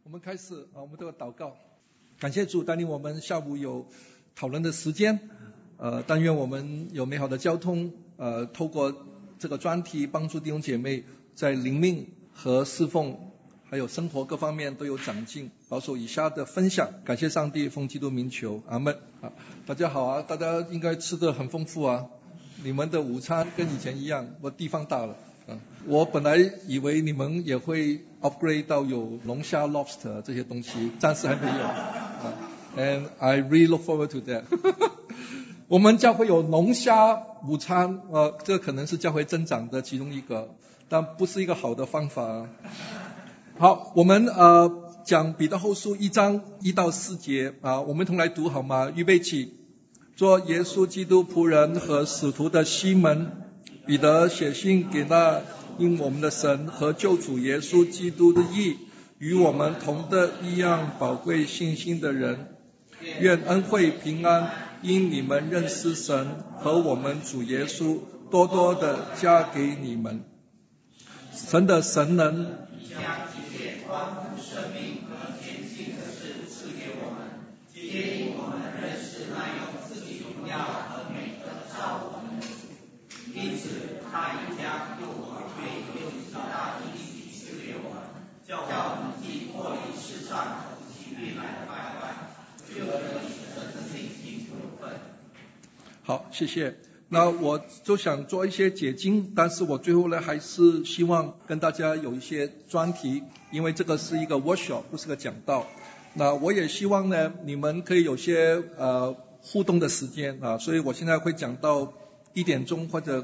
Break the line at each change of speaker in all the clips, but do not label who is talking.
我们开始我们这个祷告。感谢主带领我们下午有讨论的时间，但愿我们有美好的交通，透过这个专题帮助弟兄姐妹在灵命和侍奉还有生活各方面都有长进，保守以下的分享。感谢上帝，奉基督名求，阿们。大家好啊，大家应该吃得很丰富啊，你们的午餐跟以前一样，我地方大了。我本来以为你们也会 upgrade 到有龙虾 lobster 这些东西，暂时还没有。And I really look forward to that 我们教会有龙虾午餐，这可能是教会增长的其中一个，但不是一个好的方法。好，我们讲彼得后书1章1到4节我们同来读好吗？预备起。做耶稣基督仆人和使徒的西门，彼得写信给那因我们的神和救主耶稣基督的义与我们同的一样宝贵信心的人，愿恩惠平安因你们认识神和我们主耶稣多多的加给你们。神的神能将一切关乎生命和前进的事赐给我们，接引我们认识那用自己荣耀和美德造我们的主，因此他已将又宝贵又极大的义赐给我们，叫我们既脱离世上和其必来的败坏，就得以神的信心有份。好，谢谢。那我就想做一些解经，但是我最后呢还是希望跟大家有一些专题，因为这个是一个 workshop 不是个讲道。那我也希望呢你们可以有些互动的时间所以我现在会讲到1点钟或者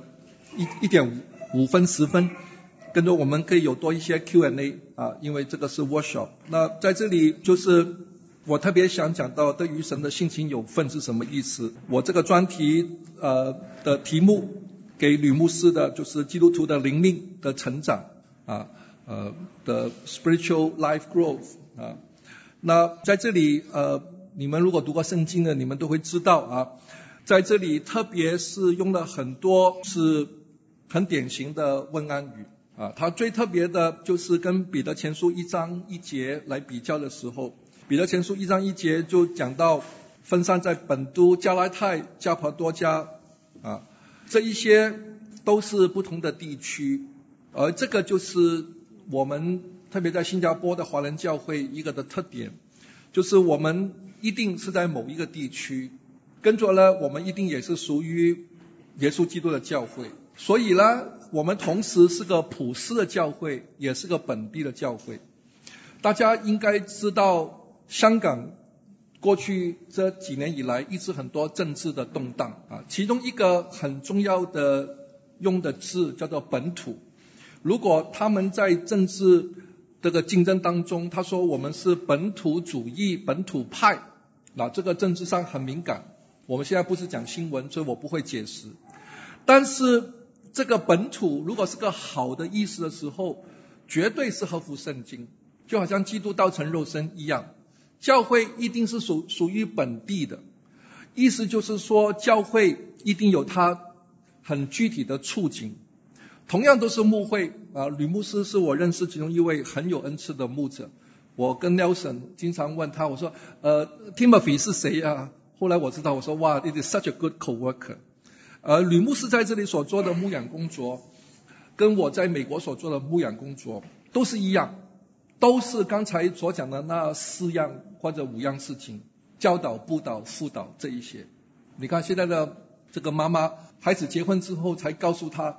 1点5分10分，跟着我们可以有多一些 Q&A 因为这个是 workshop。那在这里就是我特别想讲到对于神的性情有份是什么意思。我这个专题的题目给吕牧师的就是基督徒的灵命的成长的 spiritual life growth 那在这里你们如果读过圣经的你们都会知道在这里特别是用了很多是很典型的问安语它最特别的就是跟彼得前书1章1节来比较的时候，彼得前书1章1节就讲到分散在本都、加拉太、加帕多家这一些都是不同的地区，而这个就是我们特别在新加坡的华人教会一个的特点，就是我们一定是在某一个地区，跟着呢我们一定也是属于耶稣基督的教会，所以呢我们同时是个普世的教会，也是个本地的教会。大家应该知道香港过去这几年以来一直很多政治的动荡其中一个很重要的用的字叫做本土。如果他们在政治这个竞争当中他说我们是本土主义本土派，那这个政治上很敏感，我们现在不是讲新闻，所以我不会解释。但是这个本土如果是个好的意思的时候，绝对是合乎圣经，就好像基督道成肉身一样，教会一定是属于本地的，意思就是说教会一定有它很具体的处境。同样都是牧会吕牧师是我认识其中一位很有恩赐的牧者，我跟 Nelson 经常问他，我说Timothy 是谁后来我知道，我说哇 it is such a good co-worker。吕牧师在这里所做的牧养工作跟我在美国所做的牧养工作都是一样，都是刚才所讲的那4样或者5样事情，教导布道辅导这一些。你看现在的这个妈妈孩子结婚之后才告诉他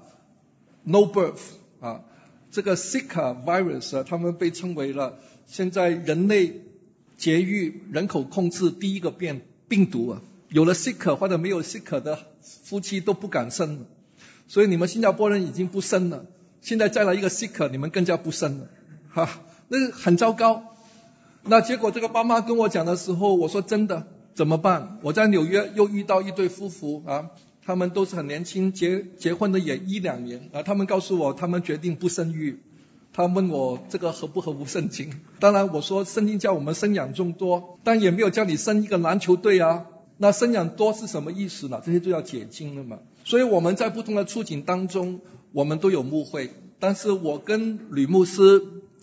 no birth 这个 Zika virus 他们被称为了现在人类节育人口控制第一个病毒有了 Zika 或者没有 Zika 的夫妻都不敢生了，所以你们新加坡人已经不生了，现在再来一个 Zika 你们更加不生了那很糟糕。那结果这个妈妈跟我讲的时候，我说真的怎么办？我在纽约又遇到一对夫妇他们都是很年轻，结婚的也1-2年他们告诉我他们决定不生育。他问我这个合不合乎圣经，当然我说圣经叫我们生养众多，但也没有叫你生一个篮球队那生养多是什么意思呢？这些就要解经了嘛。所以我们在不同的处境当中我们都有牧会，但是我跟吕牧师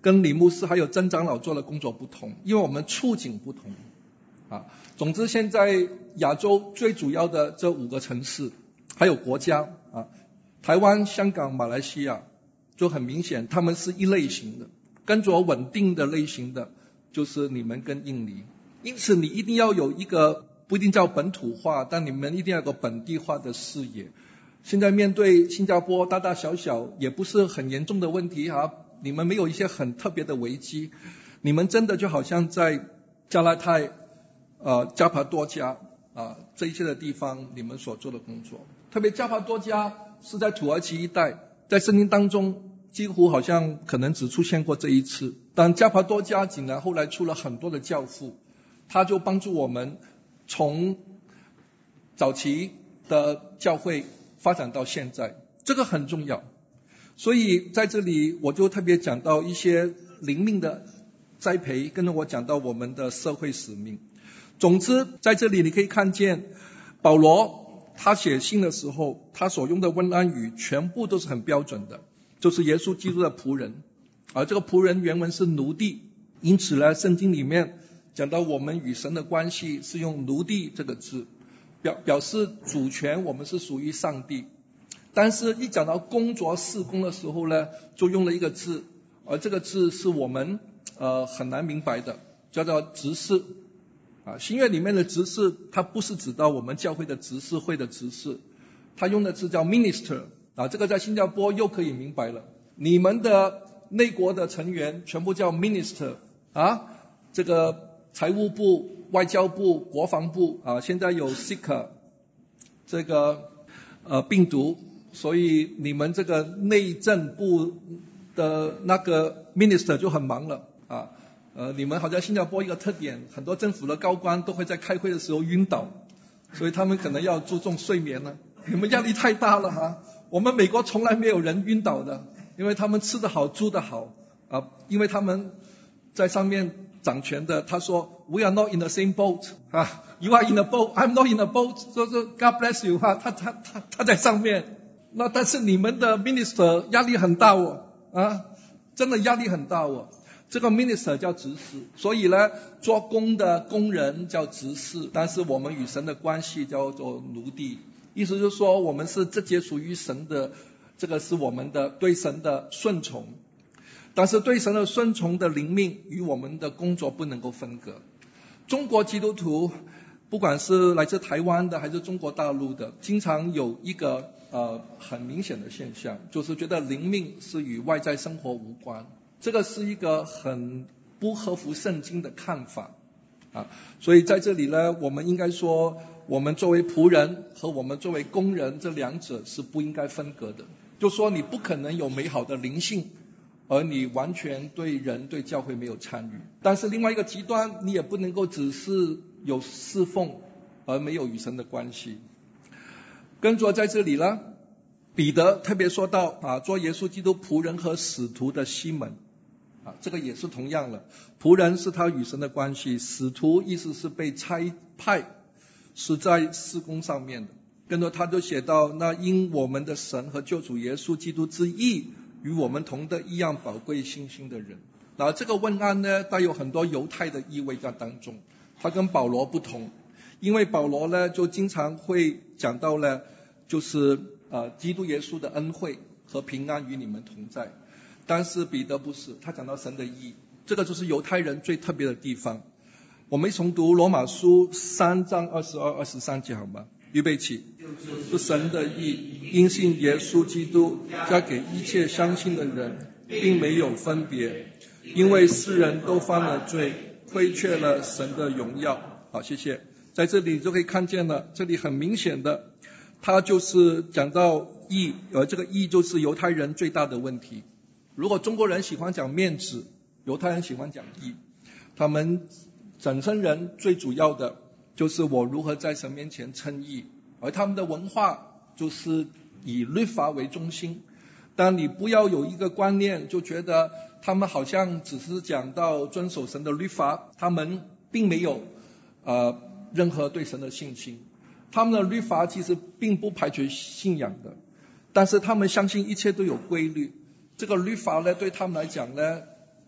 跟李牧师还有曾长老做的工作不同，因为我们处境不同啊。总之现在亚洲最主要的这5个城市还有国家啊，台湾、香港、马来西亚就很明显他们是一类型的，跟着稳定的类型的就是你们跟印尼。因此你一定要有一个不一定叫本土化，但你们一定要有个本地化的视野。现在面对新加坡大大小小也不是很严重的问题啊，你们没有一些很特别的危机，你们真的就好像在加拉泰加帕多加这一些的地方你们所做的工作。特别加帕多加是在土耳其一带，在圣经当中几乎好像可能只出现过这一次，但加帕多加竟然后来出了很多的教父，他就帮助我们从早期的教会发展到现在，这个很重要。所以在这里我就特别讲到一些灵命的栽培，跟着我讲到我们的社会使命。总之在这里你可以看见保罗他写信的时候，他所用的问安语全部都是很标准的，就是耶稣基督的仆人，而这个仆人原文是奴隶，因此呢圣经里面讲到我们与神的关系是用奴隶这个字，表示主权我们是属于上帝。但是一讲到工作事工的时候呢，就用了一个字，而这个字是我们很难明白的，叫做执事新约里面的执事，它不是指到我们教会的执事会的执事，它用的字叫 minister 这个在新加坡又可以明白了，你们的内国的成员全部叫 minister 这个财务部、外交部、国防部现在有 Zika 这个病毒，所以你们这个内政部的那个 minister 就很忙了你们好像新加坡一个特点，很多政府的高官都会在开会的时候晕倒，所以他们可能要注重睡眠了。你们压力太大了我们美国从来没有人晕倒的，因为他们吃得好住得好因为他们在上面掌权的，他说 We are not in the same boat You are in a boat, I'm not in a boat， 说 God bless you 他在上面。那但是你们的 minister 压力很大真的压力很大这个 minister 叫执事，所以呢做工的工人叫执事，但是我们与神的关系叫做奴隶，意思就是说我们是直接属于神的，这个是我们的对神的顺从，但是对神的顺从的灵命与我们的工作不能够分割。中国基督徒不管是来自台湾的还是中国大陆的，经常有一个很明显的现象，就是觉得灵命是与外在生活无关，这个是一个很不合乎圣经的看法所以在这里呢，我们应该说我们作为仆人和我们作为工人这两者是不应该分割的，就说你不可能有美好的灵性而你完全对人对教会没有参与，但是另外一个极端你也不能够只是有侍奉而没有与神的关系。跟着在这里呢，彼得特别说到做耶稣基督仆人和使徒的西门这个也是同样的，仆人是他与神的关系，使徒意思是被差派，是在事工上面的。跟着他就写到，那因我们的神和救主耶稣基督之义与我们同得一样宝贵信心的人。那这个问安呢，带有很多犹太的意味在当中，他跟保罗不同，因为保罗呢就经常会讲到呢，就是基督耶稣的恩惠和平安与你们同在，但是彼得不是，他讲到神的义，这个就是犹太人最特别的地方。我们一同读罗马书3章22、23节好吗？预备起。是神的义，因信耶稣基督加给一切相信的人，并没有分别，因为世人都犯了罪，亏缺了神的荣耀。好，谢谢。在这里就可以看见了，这里很明显的他就是讲到义，这个义就是犹太人最大的问题。如果中国人喜欢讲面子，犹太人喜欢讲义，他们整生人最主要的就是我如何在神面前称义，而他们的文化就是以律法为中心。但你不要有一个观念，就觉得他们好像只是讲到遵守神的律法，他们并没有任何对神的信心。他们的律法其实并不排除信仰的，但是他们相信一切都有规律。这个律法呢，对他们来讲呢，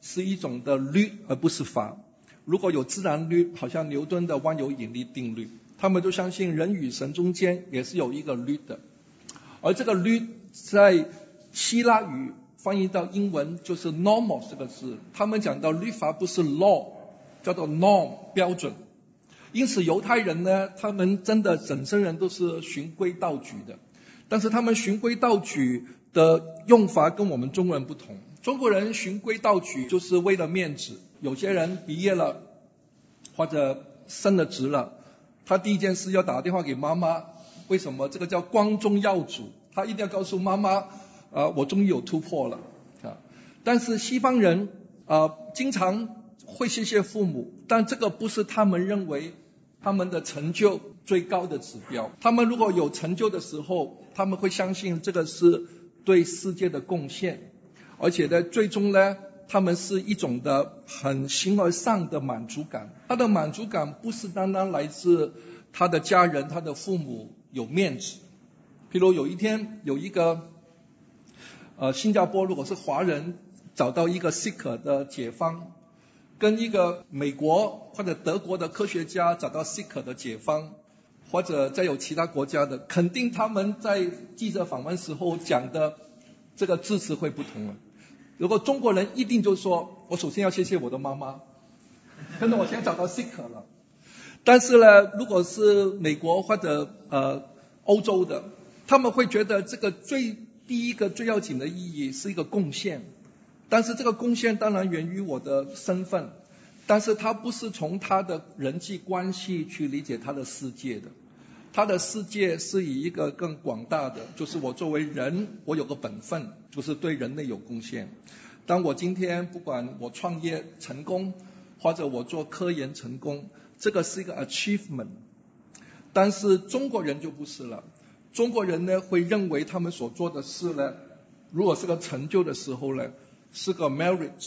是一种的律而不是法。如果有自然律，好像牛顿的万有引力定律，他们都相信人与神中间也是有一个律的。而这个律在希腊语翻译到英文就是 normal 这个字，他们讲到律法不是 law， 叫做 norm 标准。因此犹太人呢，他们真的整生人都是循规蹈矩的，但是他们循规蹈矩的用法跟我们中国人不同。中国人循规蹈矩就是为了面子，有些人毕业了或者升了职了，他第一件事要打电话给妈妈。为什么？这个叫光宗耀祖，他一定要告诉妈妈我终于有突破了但是西方人经常会谢谢父母，但这个不是他们认为他们的成就最高的指标。他们如果有成就的时候，他们会相信这个是对世界的贡献，而且呢，最终呢，他们是一种的很形而上的满足感。他的满足感不是单单来自他的家人、他的父母有面子。譬如有一天有一个新加坡如果是华人找到一个 Sikh 的解方，跟一个美国或者德国的科学家找到 Sikh 的解方，或者再有其他国家的，肯定他们在记者访问时候讲的这个字词会不同了。如果中国人一定就说我首先要谢谢我的妈妈，可能我先找到 Sikh 了。但是呢，如果是美国或者欧洲的，他们会觉得这个第一个最要紧的意义是一个贡献，但是这个贡献当然源于我的身份，但是他不是从他的人际关系去理解他的世界的。他的世界是以一个更广大的，就是我作为人，我有个本分，就是对人类有贡献。当我今天不管我创业成功，或者我做科研成功，这个是一个 achievement。 但是中国人就不是了，中国人呢会认为他们所做的事呢，如果是个成就的时候呢，是个 merit。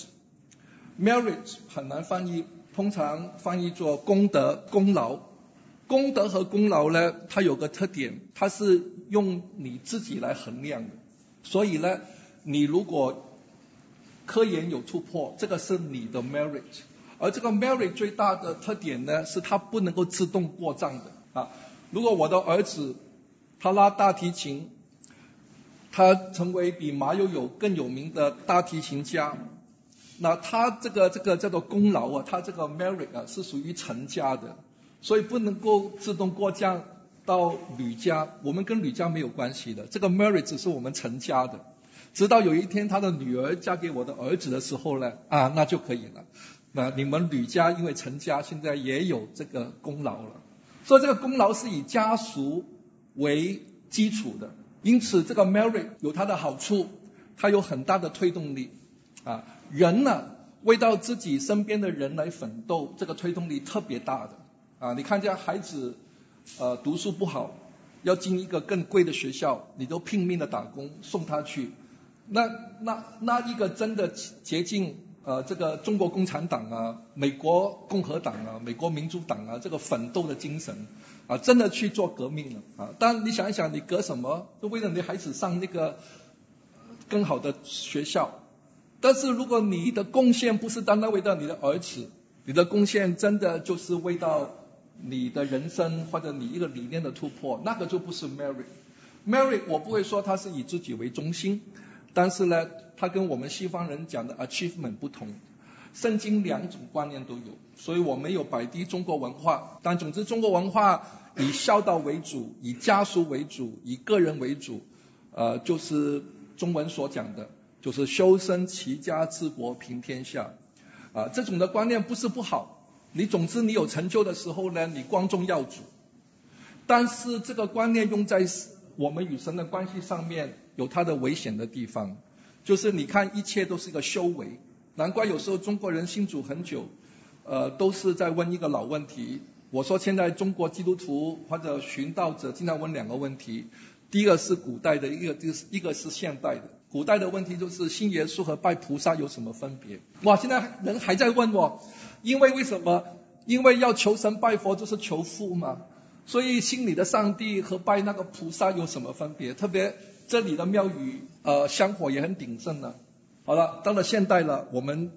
merit 很难翻译，通常翻译作功德、功劳。功德和功劳呢，它有个特点，它是用你自己来衡量的。所以呢，你如果科研有突破，这个是你的 merit。 而这个 merit 最大的特点呢，是它不能够自动过账的如果我的儿子他拉大提琴，他成为比马友友更有名的大提琴家，那他这个叫做功劳他这个 merit 是属于陈家的，所以不能够自动过账到吕家，我们跟吕家没有关系的，这个 merit 只是我们陈家的。直到有一天他的女儿嫁给我的儿子的时候呢，那就可以了。那你们吕家因为陈家现在也有这个功劳了，所以这个功劳是以家属为基础的。因此这个 merit 有它的好处，它有很大的推动力人呢为到自己身边的人来奋斗，这个推动力特别大的你看见孩子读书不好，要进一个更贵的学校，你都拼命的打工送他去，那一个真的竭尽这个中国共产党美国共和党美国民主党这个奋斗的精神真的去做革命了但你想一想，你革什么？是为了你孩子上那个更好的学校。但是如果你的贡献不是单单为到你的儿子，你的贡献真的就是为到你的人生或者你一个理念的突破，那个就不是 merit。 我不会说它是以自己为中心，但是呢，它跟我们西方人讲的 achievement 不同。圣经两种观念都有，所以我没有摆低中国文化。但总之中国文化以孝道为主，以家属为主，以个人为主就是中文所讲的，就是修身齐家治国平天下这种的观念不是不好，总之你有成就的时候呢，你光宗耀祖。但是这个观念用在我们与神的关系上面有它的危险的地方，就是你看一切都是一个修为。难怪有时候中国人信主很久都是在问一个老问题。我说现在中国基督徒或者寻道者经常问两个问题，第一个是古代的，一个是现代的。古代的问题就是信耶稣和拜菩萨有什么分别？哇，现在人还在问因为什么？因为要求神拜佛就是求富嘛，所以信你的上帝和拜那个菩萨有什么分别？特别这里的庙宇香火也很鼎盛了。好了，到了现代了，我们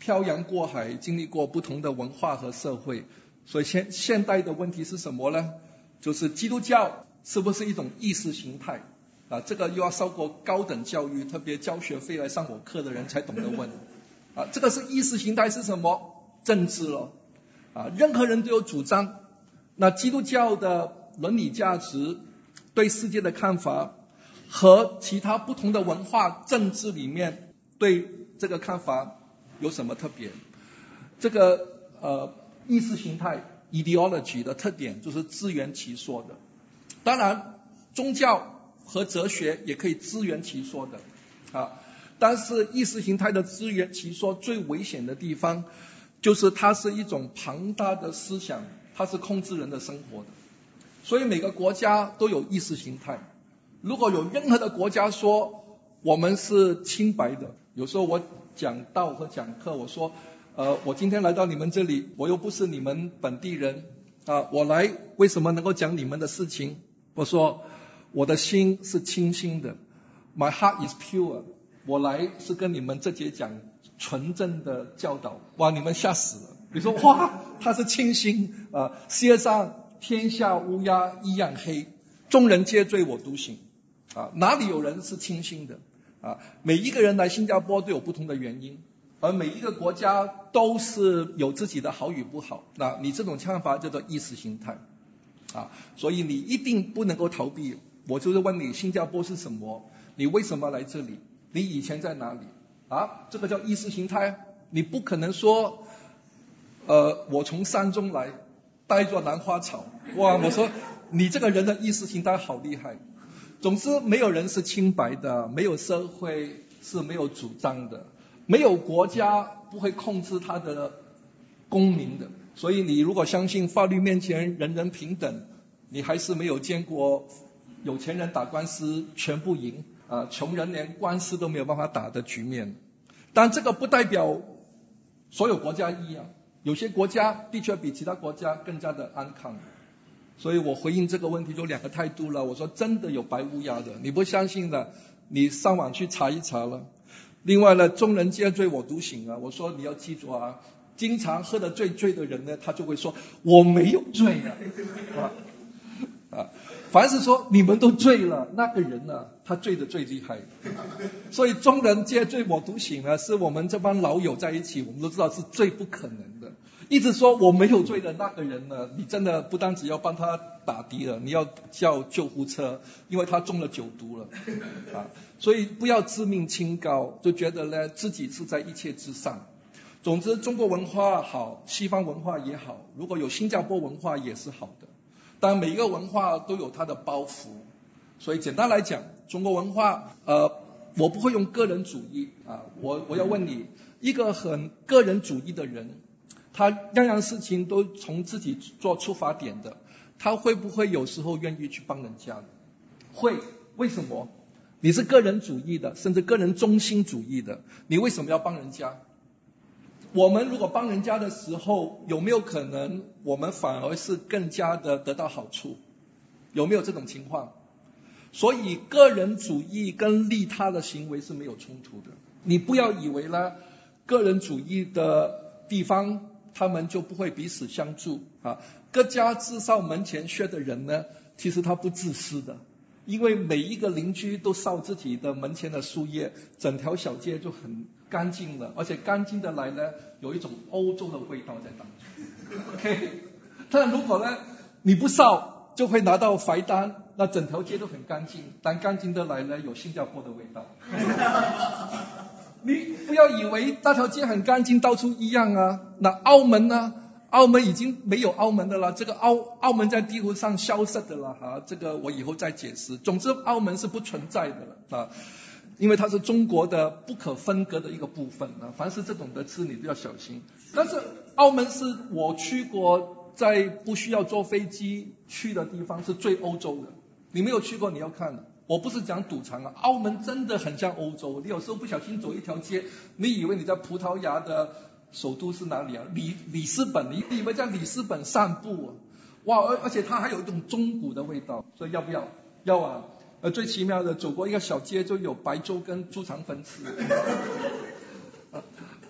漂洋过海，经历过不同的文化和社会，所以现代的问题是什么呢？就是基督教是不是一种意识形态啊？这个又要受过高等教育，特别交学费来上我课的人才懂得问啊。这个是意识形态是什么？政治了啊，任何人都有主张。那基督教的伦理价值、对世界的看法和其他不同的文化政治里面对这个看法有什么特别？这个意识形态 ideology 的特点就是自圆其说的。当然宗教和哲学也可以自圆其说的啊，但是意识形态的自圆其说最危险的地方就是它是一种庞大的思想，它是控制人的生活的。所以每个国家都有意识形态。如果有任何的国家说我们是清白的，有时候我讲道和讲课，我说我今天来到你们这里，我又不是你们本地人啊，我来为什么能够讲你们的事情？我说我的心是清新的 ，My heart is pure。我来是跟你们这节讲纯正的教导。哇，你们吓死了！你说哇，他是清新啊，世界上天下乌鸦一样黑，众人皆醉我独醒啊，哪里有人是清新的啊？每一个人来新加坡都有不同的原因，而每一个国家都是有自己的好与不好。那你这种看法叫做意识形态啊，所以你一定不能够逃避。我就是问你，新加坡是什么？你为什么来这里？你以前在哪里？啊，这个叫意识形态。你不可能说我从山中来，带着兰花草。哇，我说你这个人的意识形态好厉害。总之没有人是清白的，没有社会是没有主张的，没有国家不会控制他的公民的。所以你如果相信法律面前人人平等，你还是没有见过有钱人打官司全部赢啊，穷人连官司都没有办法打的局面。但这个不代表所有国家一样，有些国家的确比其他国家更加的安康。所以我回应这个问题就两个态度了。我说真的有白乌鸦的，你不相信的，你上网去查一查了。另外呢，众人皆醉我独醒啊，我说你要记住啊，经常喝得醉的人呢，他就会说我没有醉啊，凡是说你们都醉了，那个人呢，他醉得最厉害。所以众人皆醉我独醒呢，是我们这帮老友在一起，我们都知道是最不可能的。一直说我没有醉的那个人呢，你真的不单只要帮他打的了，你要叫救护车，因为他中了酒毒了啊。所以不要自命清高，就觉得呢自己是在一切之上。总之中国文化好，西方文化也好，如果有新加坡文化也是好的。但每一个文化都有它的包袱，所以简单来讲，中国文化我不会用个人主义啊，我要问你，一个很个人主义的人，他样样事情都从自己做出发点的，他会不会有时候愿意去帮人家的？会，为什么？你是个人主义的，甚至个人中心主义的，你为什么要帮人家？我们如果帮人家的时候，有没有可能我们反而是更加的得到好处？有没有这种情况？所以个人主义跟利他的行为是没有冲突的。你不要以为呢，个人主义的地方他们就不会彼此相助啊。各家自扫门前雪的人呢，其实他不自私的，因为每一个邻居都扫自己的门前的树叶，整条小街就很干净了，而且干净的来呢，有一种欧洲的味道在当中。OK， 但如果呢你不扫，就会拿到罚单，那整条街都很干净，但干净的来呢，有新加坡的味道。你不要以为那条街很干净，到处一样啊。那澳门呢？澳门已经没有澳门的了，这个澳门在地图上消失的了哈，这个我以后再解释。总之，澳门是不存在的了啊。因为它是中国的不可分割的一个部分啊，凡是这种的事你都要小心。但是澳门是我去过，在不需要坐飞机去的地方，是最欧洲的。你没有去过，你要看的。我不是讲赌场啊，澳门真的很像欧洲。你有时候不小心走一条街，你以为你在葡萄牙的首都是哪里啊？里斯本，你以为在里斯本散步啊？哇，而且它还有一种中古的味道，所以要不要？要啊。最奇妙的，走过一个小街就有白粥跟猪肠粉吃。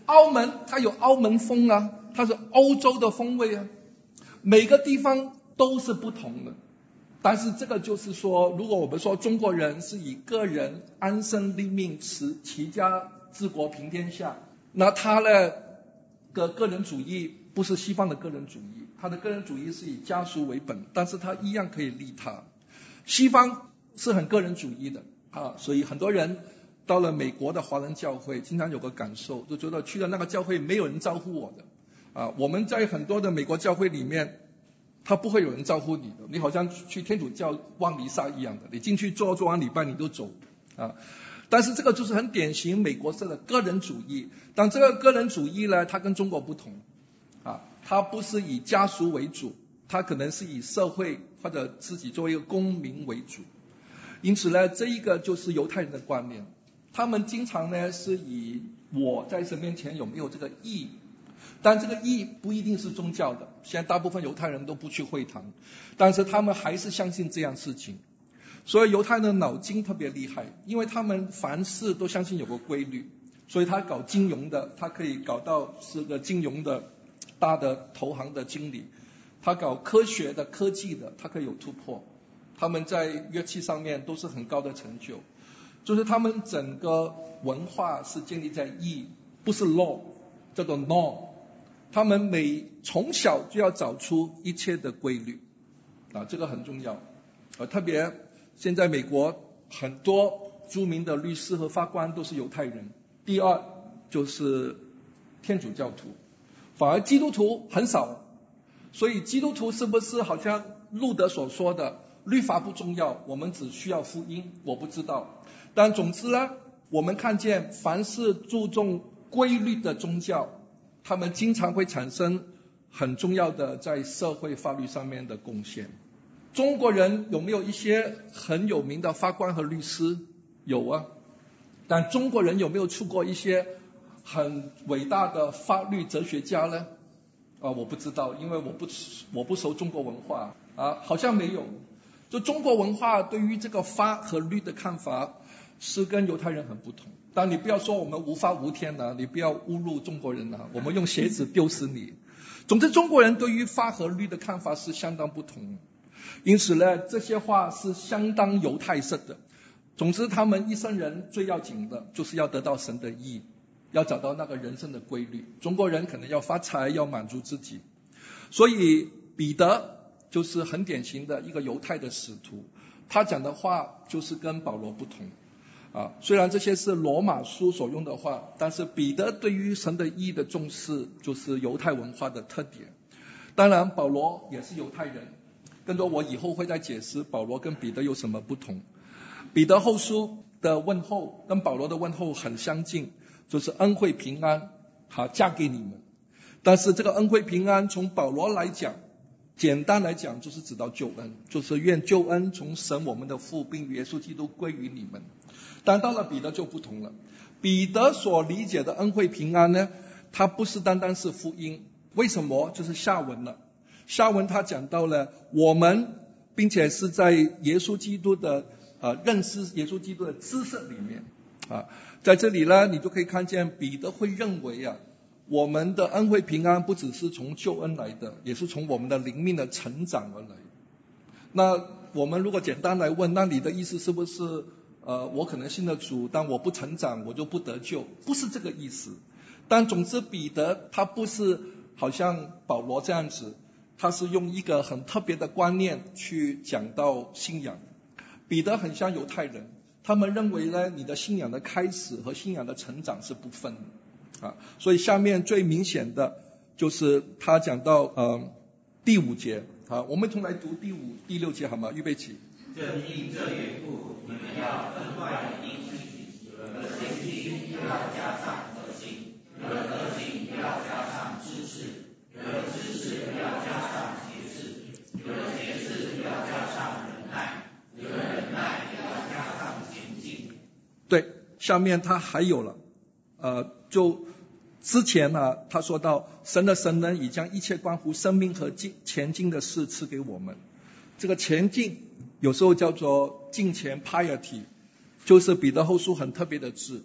澳门它有澳门风啊，它是欧洲的风味啊，每个地方都是不同的。但是这个就是说，如果我们说中国人是以个人安身立命、齐家治国平天下，那他的个人主义不是西方的个人主义，他的个人主义是以家属为本，但是他一样可以利他。西方是很个人主义的啊，所以很多人到了美国的华人教会，经常有个感受，就觉得去了那个教会没有人招呼我的啊。我们在很多的美国教会里面，他不会有人招呼你的，你好像去天主教望弥撒一样的，你进去做完礼拜你就走啊。但是这个就是很典型美国式的个人主义，但这个个人主义呢，它跟中国不同啊，它不是以家属为主，它可能是以社会或者自己作为一个公民为主。因此呢，这一个就是犹太人的观念，他们经常呢是以我在神面前有没有这个义，但这个义不一定是宗教的，现在大部分犹太人都不去会堂，但是他们还是相信这样事情。所以犹太人的脑筋特别厉害，因为他们凡事都相信有个规律，所以他搞金融的，他可以搞到是个金融的大的投行的经理，他搞科学的科技的，他可以有突破，他们在乐器上面都是很高的成就，就是他们整个文化是建立在义，不是 law， 叫做 norm。他们从小就要找出一切的规律啊，这个很重要。特别现在美国很多著名的律师和法官都是犹太人。第二就是天主教徒，反而基督徒很少。所以基督徒是不是好像路德所说的律法不重要，我们只需要福音？我不知道。但总之呢，我们看见凡是注重规律的宗教，他们经常会产生很重要的在社会法律上面的贡献。中国人有没有一些很有名的法官和律师？有啊。但中国人有没有出过一些很伟大的法律哲学家呢？我不知道，因为我不熟中国文化啊，好像没有。就中国文化对于这个法和律的看法是跟犹太人很不同。但你不要说我们无法无天啊，你不要侮辱中国人啊，我们用鞋子丢死你。总之中国人对于法和律的看法是相当不同，因此呢，这些话是相当犹太式的。总之他们一生人最要紧的就是要得到神的义，要找到那个人生的规律。中国人可能要发财，要满足自己。所以彼得就是很典型的一个犹太的使徒，他讲的话就是跟保罗不同虽然这些是罗马书所用的话，但是彼得对于神的义的重视就是犹太文化的特点。当然保罗也是犹太人，跟着我以后会再解释保罗跟彼得有什么不同。彼得后书的问候跟保罗的问候很相近，就是恩惠平安加给你们。但是这个恩惠平安从保罗来讲，简单来讲就是指到救恩，就是愿救恩从神我们的父并耶稣基督归于你们。但到了彼得就不同了，彼得所理解的恩惠平安呢，它不是单单是福音。为什么？就是下文了。下文他讲到了我们，并且是在耶稣基督的认识耶稣基督的知识里面在这里呢，你就可以看见彼得会认为我们的恩惠平安不只是从救恩来的，也是从我们的灵命的成长而来。那我们如果简单来问，那你的意思是不是我可能信了主，但我不成长我就不得救？不是这个意思。但总之彼得他不是好像保罗这样子，他是用一个很特别的观念去讲到信仰。彼得很像犹太人，他们认为呢，你的信仰的开始和信仰的成长是不分的所以下面最明显的就是他讲到第5节我们同来读第5、第6节好吗？预备起。
正因这缘故，你们要分外的应许，有了信心要加上德行，有了德行要加上知识，有了知识要加上节制，有了节制要加上忍耐，有了忍耐要加上前进。
对，下面他还有了就之前他说到神的神能已将一切关乎生命和前进的事赐给我们。这个前进有时候叫做敬虔 piety， 就是彼得后书很特别的字，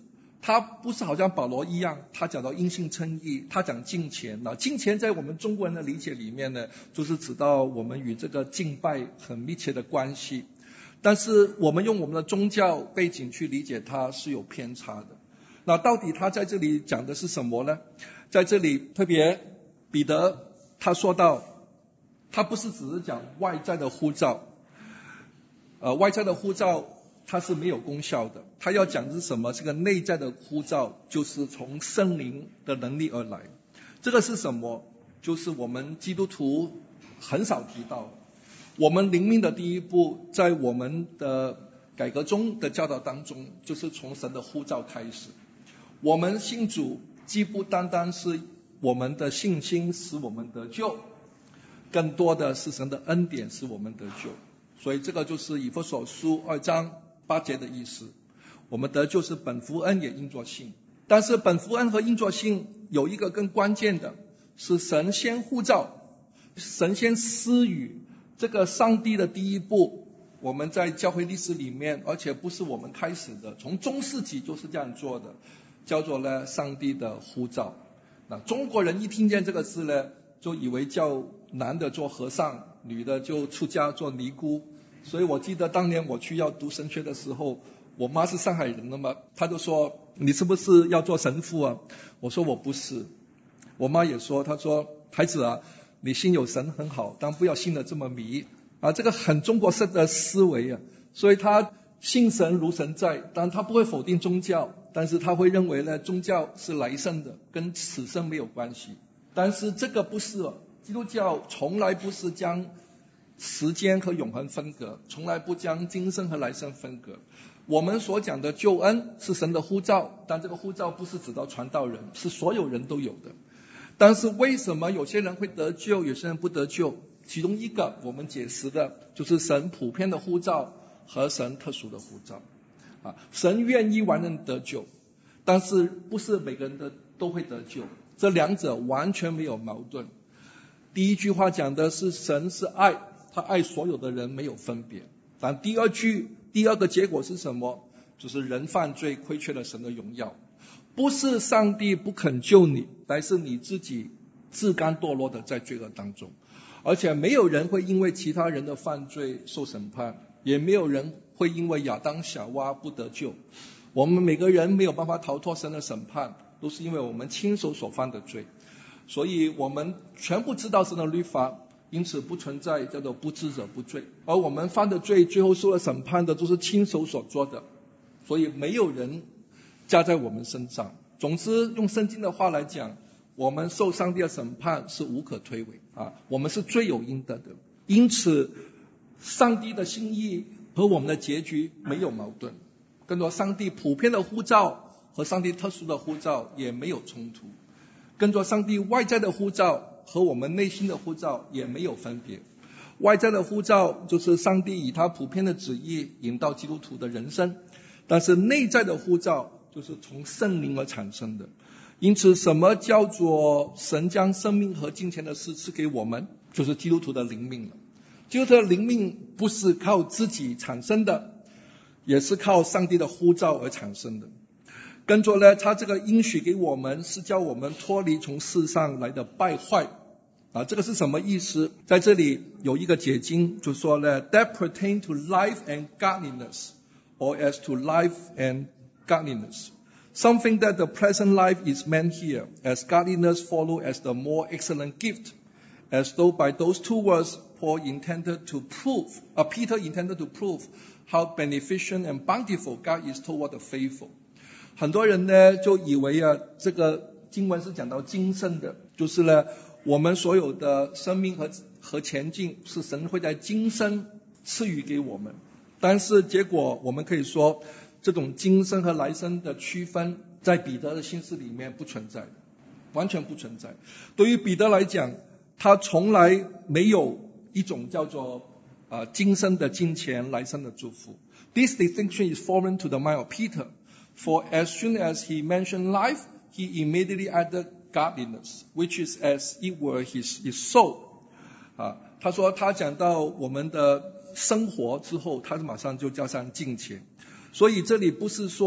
他不是好像保罗一样，他讲到因信称义，他讲敬虔。敬虔在我们中国人的理解里面呢，就是指到我们与这个敬拜很密切的关系。但是我们用我们的宗教背景去理解它是有偏差的。那到底他在这里讲的是什么呢？在这里特别彼得他说到，他不是只是讲外在的呼召，外在的呼召它是没有功效的，他要讲的是什么？这个内在的呼召就是从圣灵的能力而来。这个是什么？就是我们基督徒很少提到，我们灵命的第一步，在我们的改革中的教导当中，就是从神的呼召开始。我们信主既不单单是我们的信心使我们得救，更多的是神的恩典使我们得救。所以这个就是以弗所书2章8节的意思。我们得救是本乎恩，也因着信。但是本乎恩和因着信有一个更关键的，是神先呼召，神先施予。这个上帝的第一步，我们在教会历史里面，而且不是我们开始的，从中世纪就是这样做的，叫做呢上帝的呼召。那中国人一听见这个字呢，就以为叫男的做和尚，女的就出家做尼姑。所以我记得当年我去要读神学的时候，我妈是上海人的嘛，她就说你是不是要做神父啊？我说我不是。我妈也说，她说孩子啊，你信有神很好，但不要信得这么迷啊，这个很中国式的思维啊。所以他信神如神在，但他不会否定宗教，但是他会认为呢，宗教是来生的，跟此生没有关系。但是这个不是，基督教从来不是将时间和永恒分隔，从来不将今生和来生分隔。我们所讲的救恩是神的呼召，但这个呼召不是指到传道人，是所有人都有的。但是为什么有些人会得救，有些人不得救？其中一个我们解释的就是神普遍的呼召和神特殊的呼召。神愿意万人得救，但是不是每个人都会得救，这两者完全没有矛盾。第一句话讲的是神是爱，他爱所有的人没有分别。但第二个结果是什么？就是人犯罪亏缺了神的荣耀。不是上帝不肯救你，乃是你自己自甘堕落的在罪恶当中。而且没有人会因为其他人的犯罪受审判，也没有人会因为亚当夏娃不得救。我们每个人没有办法逃脱神的审判，都是因为我们亲手所犯的罪。所以我们全部知道神的律法，因此不存在叫做不知者不罪。而我们犯的罪最后受了审判的都是亲手所做的，所以没有人加在我们身上。总之用圣经的话来讲，我们受上帝的审判是无可推诿我们是罪有应得的。因此上帝的心意和我们的结局没有矛盾，跟着上帝普遍的呼召和上帝特殊的呼召也没有冲突，跟着上帝外在的呼召和我们内心的呼召也没有分别。外在的呼召就是上帝以他普遍的旨意引导基督徒的人生，但是内在的呼召就是从圣灵而产生的。因此什么叫做神将生命和金钱的事赐给我们，就是基督徒的灵命了。基督徒的灵命不是靠自己产生的，也是靠上帝的呼召而产生的。跟着呢，他这个应许给我们是叫我们脱离从世上来的败坏这个是什么意思？在这里有一个解经就说呢 that pertain to life and godliness, or as to life and godliness, something that the present life is meant here, as godliness follow as the more excellent gift, as though by those two words Peter intended to prove how beneficent and bountiful God is toward the faithful。 很多人呢就以为这个经文是讲到今生的，就是呢我们所有的生命和前进是神会在今生赐予给我们。但是结果我们可以说，这种今生和来生的区分在彼得的心思里面不存在，完全不存在。对于彼得来讲，他从来没有一种叫做今生的金钱，来生的祝福。 This distinction is foreign to the mind of Peter, for as soon as he mentioned life, he immediately added godliness, which is as it were his soul。 他说他讲到我们的生活之后，他马上就加上金钱。所以这里不是说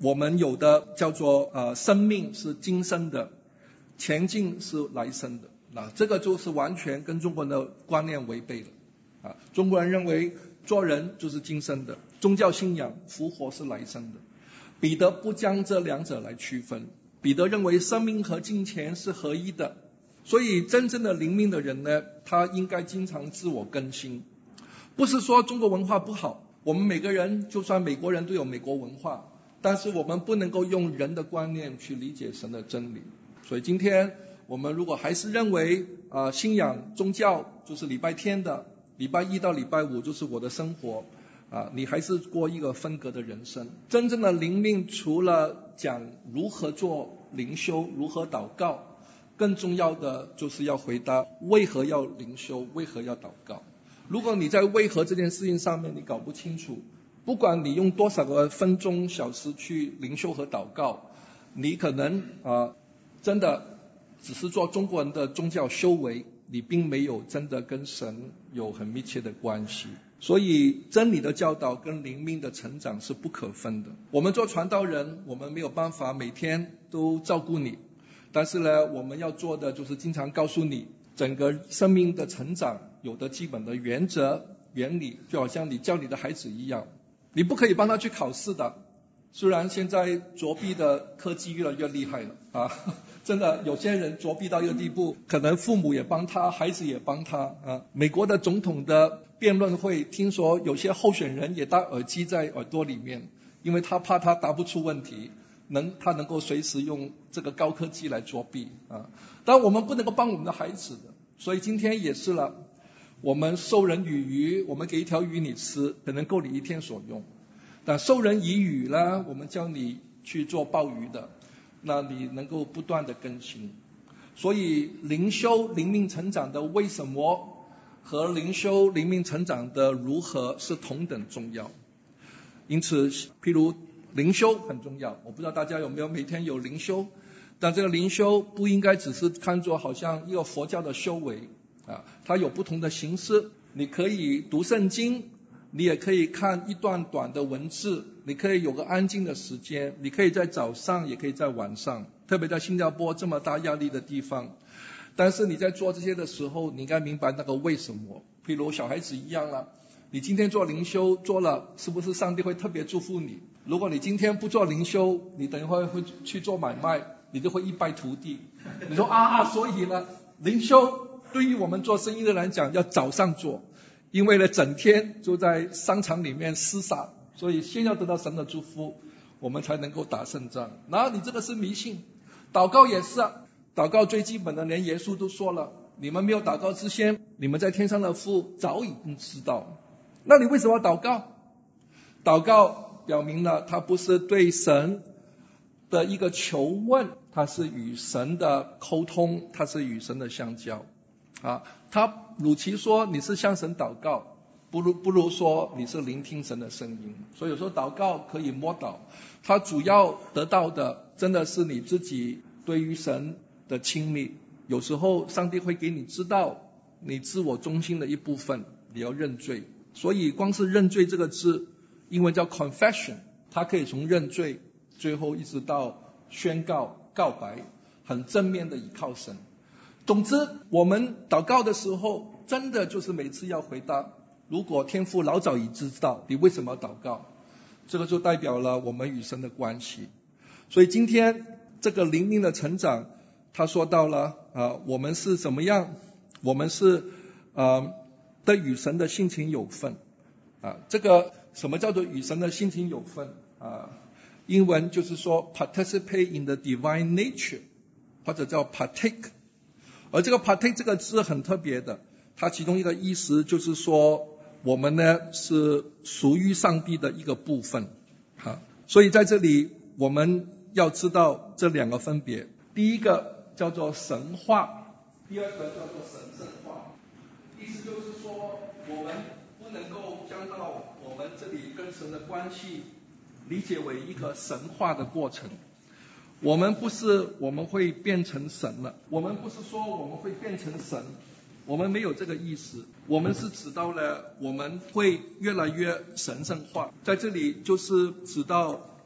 我们有的叫做生命是今生的，前进是来生的。这个就是完全跟中国人的观念违背了。中国人认为做人就是今生的，宗教信仰复活是来生的。彼得不将这两者来区分，彼得认为生命和金钱是合一的。所以真正的灵命的人呢，他应该经常自我更新。不是说中国文化不好，我们每个人就算美国人都有美国文化，但是我们不能够用人的观念去理解神的真理。所以今天我们如果还是认为信仰宗教就是礼拜天的，礼拜一到礼拜五就是我的生活，你还是过一个分隔的人生。真正的灵命除了讲如何做灵修，如何祷告，更重要的就是要回答为何要灵修，为何要祷告。如果你在为何这件事情上面你搞不清楚，不管你用多少个分钟小时去灵修和祷告，你可能真的只是做中国人的宗教修为，你并没有真的跟神有很密切的关系。所以真理的教导跟灵命的成长是不可分的。我们做传道人，我们没有办法每天都照顾你，但是呢，我们要做的就是经常告诉你整个生命的成长有的基本的原则原理，就好像你教你的孩子一样，你不可以帮他去考试的。虽然现在作弊的科技越来越厉害了真的有些人作弊到一个地步，可能父母也帮他，孩子也帮他美国的总统的辩论会，听说有些候选人也戴耳机在耳朵里面，因为他怕他答不出问题，他能够随时用这个高科技来作弊但我们不能够帮我们的孩子的。所以今天也是了，我们授人以鱼，我们给一条鱼你吃，可能够你一天所用。但授人以渔呢，我们教你去做鲍鱼的，那你能够不断的更新。所以灵修灵命成长的为什么和灵修灵命成长的如何是同等重要。因此譬如灵修很重要，我不知道大家有没有每天有灵修，但这个灵修不应该只是看作好像一个佛教的修为它有不同的形式。你可以读圣经，你也可以看一段短的文字，你可以有个安静的时间，你可以在早上也可以在晚上，特别在新加坡这么大压力的地方。但是你在做这些的时候，你应该明白那个为什么。譬如小孩子一样了，你今天做灵修做了，是不是上帝会特别祝福你？如果你今天不做灵修，你等一会会去做买卖，你就会一败涂地。你说所以呢，灵修对于我们做生意的人讲要早上做，因为呢整天就在商场里面厮杀，所以先要得到神的祝福，我们才能够打胜仗。然后你这个是迷信。祷告也是祷告最基本的连耶稣都说了，你们没有祷告之前，你们在天上的父早已经知道。那你为什么要祷告？祷告表明了他不是对神的一个求问，他是与神的沟通，他是与神的相交他与其说你是向神祷告，不如说你是聆听神的声音。所以有时候祷告可以摸到，他主要得到的真的是你自己对于神的亲密。有时候上帝会给你知道你自我中心的一部分，你要认罪。所以光是认罪这个字，英文叫 confession， 它可以从认罪最后一直到宣告告白，很正面的倚靠神。总之我们祷告的时候真的就是每次要回答，如果天父老早已知道你为什么祷告，这个就代表了我们与神的关系。所以今天这个灵命的成长，他说到了我们是怎么样，我们是的与神的性情有份这个什么叫做与神的性情有份英文就是说 participate in the divine nature， 或者叫 partake。 而这个 partake 这个字很特别的，它其中一个意思就是说我们呢是属于上帝的一个部分所以在这里我们要知道这两个分别。第一个叫做神化，第二个叫做神圣化。意思就是说我们不能够将到我们这里跟神的关系理解为一个神化的过程。我们不是我们会变成神了，我们不是说我们会变成神，我们没有这个意思。我们是指到了我们会越来越神圣化，在这里就是指到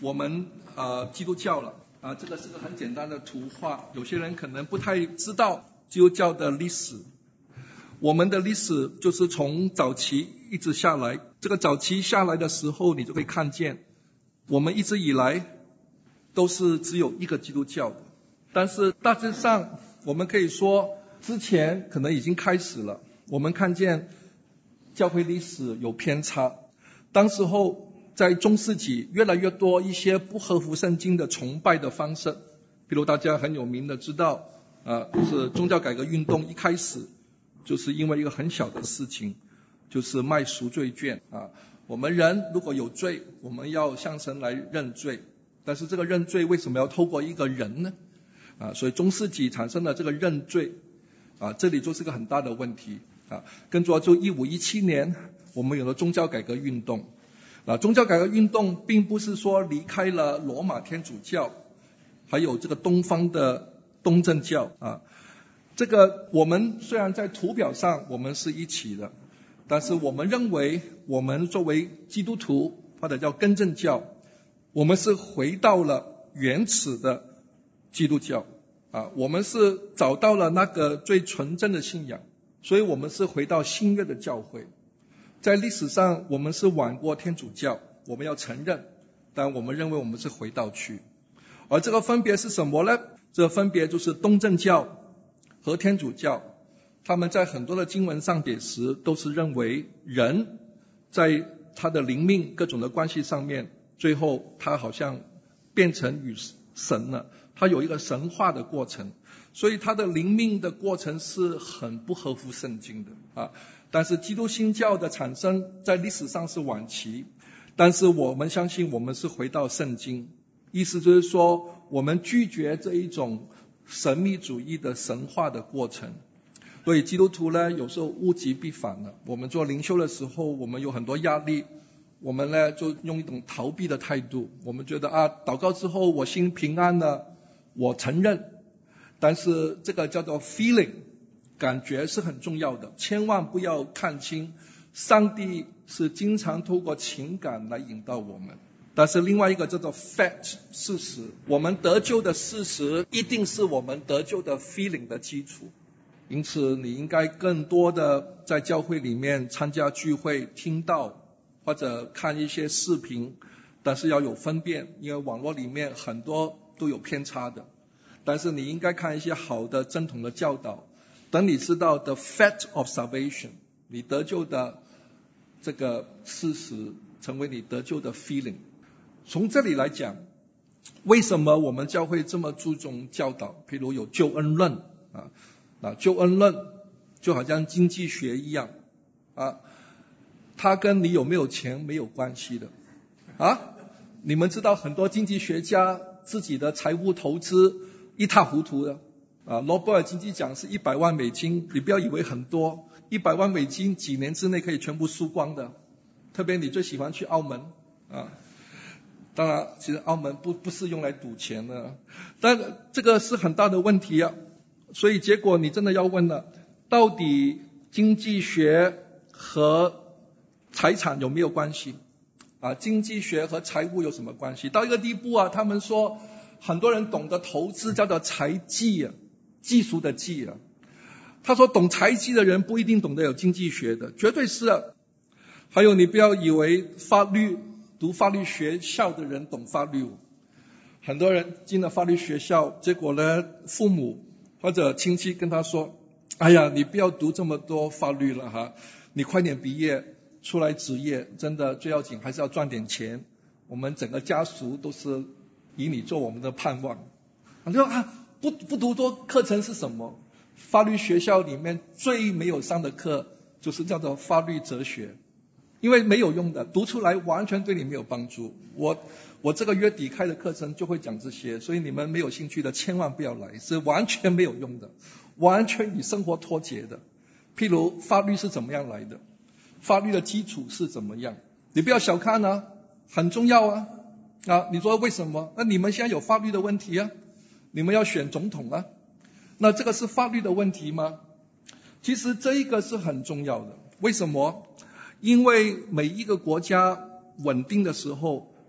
我们基督教了这个是个很简单的图画，有些人可能不太知道基督教的历史。我们的历史就是从早期一直下来，这个早期下来的时候，你就会看见我们一直以来都是只有一个基督教的，但是大致上我们可以说之前可能已经开始了，我们看见教会历史有偏差。当时候在中世纪越来越多一些不合乎圣经的崇拜的方式，比如大家很有名的知道就是宗教改革运动一开始就是因为一个很小的事情，就是卖赎罪券我们人如果有罪，我们要向神来认罪，但是这个认罪为什么要透过一个人呢所以中世纪产生了这个认罪这里就是个很大的问题跟着就1517年我们有了宗教改革运动宗教改革运动并不是说离开了罗马天主教还有这个东方的东正教这个我们虽然在图表上我们是一起的，但是我们认为我们作为基督徒或者叫更正教，我们是回到了原始的基督教我们是找到了那个最纯正的信仰，所以我们是回到新约的教会。在历史上我们是晚过天主教，我们要承认，但我们认为我们是回到去。而这个分别是什么呢？这个分别就是东正教和天主教，他们在很多的经文上解释都是认为人在他的灵命各种的关系上面，最后他好像变成与神了，他有一个神化的过程，所以他的灵命的过程是很不合乎圣经的但是基督新教的产生在历史上是晚期，但是我们相信我们是回到圣经，意思就是说我们拒绝这一种神秘主义的神化的过程。所以基督徒呢有时候物极必反了，我们做灵修的时候我们有很多压力，我们呢就用一种逃避的态度，我们觉得祷告之后我心平安了，我承认，但是这个叫做 feeling 感觉是很重要的，千万不要看清上帝是经常透过情感来引导我们。但是另外一个叫做 fact 事实，我们得救的事实一定是我们得救的 feeling 的基础。因此你应该更多的在教会里面参加聚会听道或者看一些视频，但是要有分辨，因为网络里面很多都有偏差的，但是你应该看一些好的正统的教导，等你知道 the fact of salvation 你得救的这个事实成为你得救的 feeling。从这里来讲，为什么我们教会这么注重教导，譬如有救恩论救恩论就好像经济学一样它跟你有没有钱没有关系的你们知道很多经济学家自己的财务投资一塌糊涂的诺贝尔经济奖是100万美金，你不要以为很多，100万美金几年之内可以全部输光的，特别你最喜欢去澳门当然其实澳门不是用来赌钱的，但这个是很大的问题所以结果你真的要问了，到底经济学和财产有没有关系经济学和财务有什么关系？到一个地步他们说很多人懂得投资叫做财技技术的技他说懂财技的人不一定懂得有经济学的，绝对是还有你不要以为读法律学校的人懂法律，很多人进了法律学校，结果呢父母或者亲戚跟他说，哎呀你不要读这么多法律了你快点毕业出来职业，真的最要紧还是要赚点钱，我们整个家族都是以你做我们的盼望。你说不读多课程是什么？法律学校里面最没有上的课就是叫做法律哲学，因为没有用的，读出来完全对你没有帮助。我这个月底开的课程就会讲这些，所以你们没有兴趣的千万不要来，是完全没有用的，完全与生活脱节的。譬如法律是怎么样来的，法律的基础是怎么样，你不要小看很重要你说为什么？那你们现在有法律的问题你们要选总统那这个是法律的问题吗？其实这一个是很重要的。为什么？因为每一个国家稳定的时候，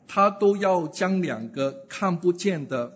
他都要将两个看不见的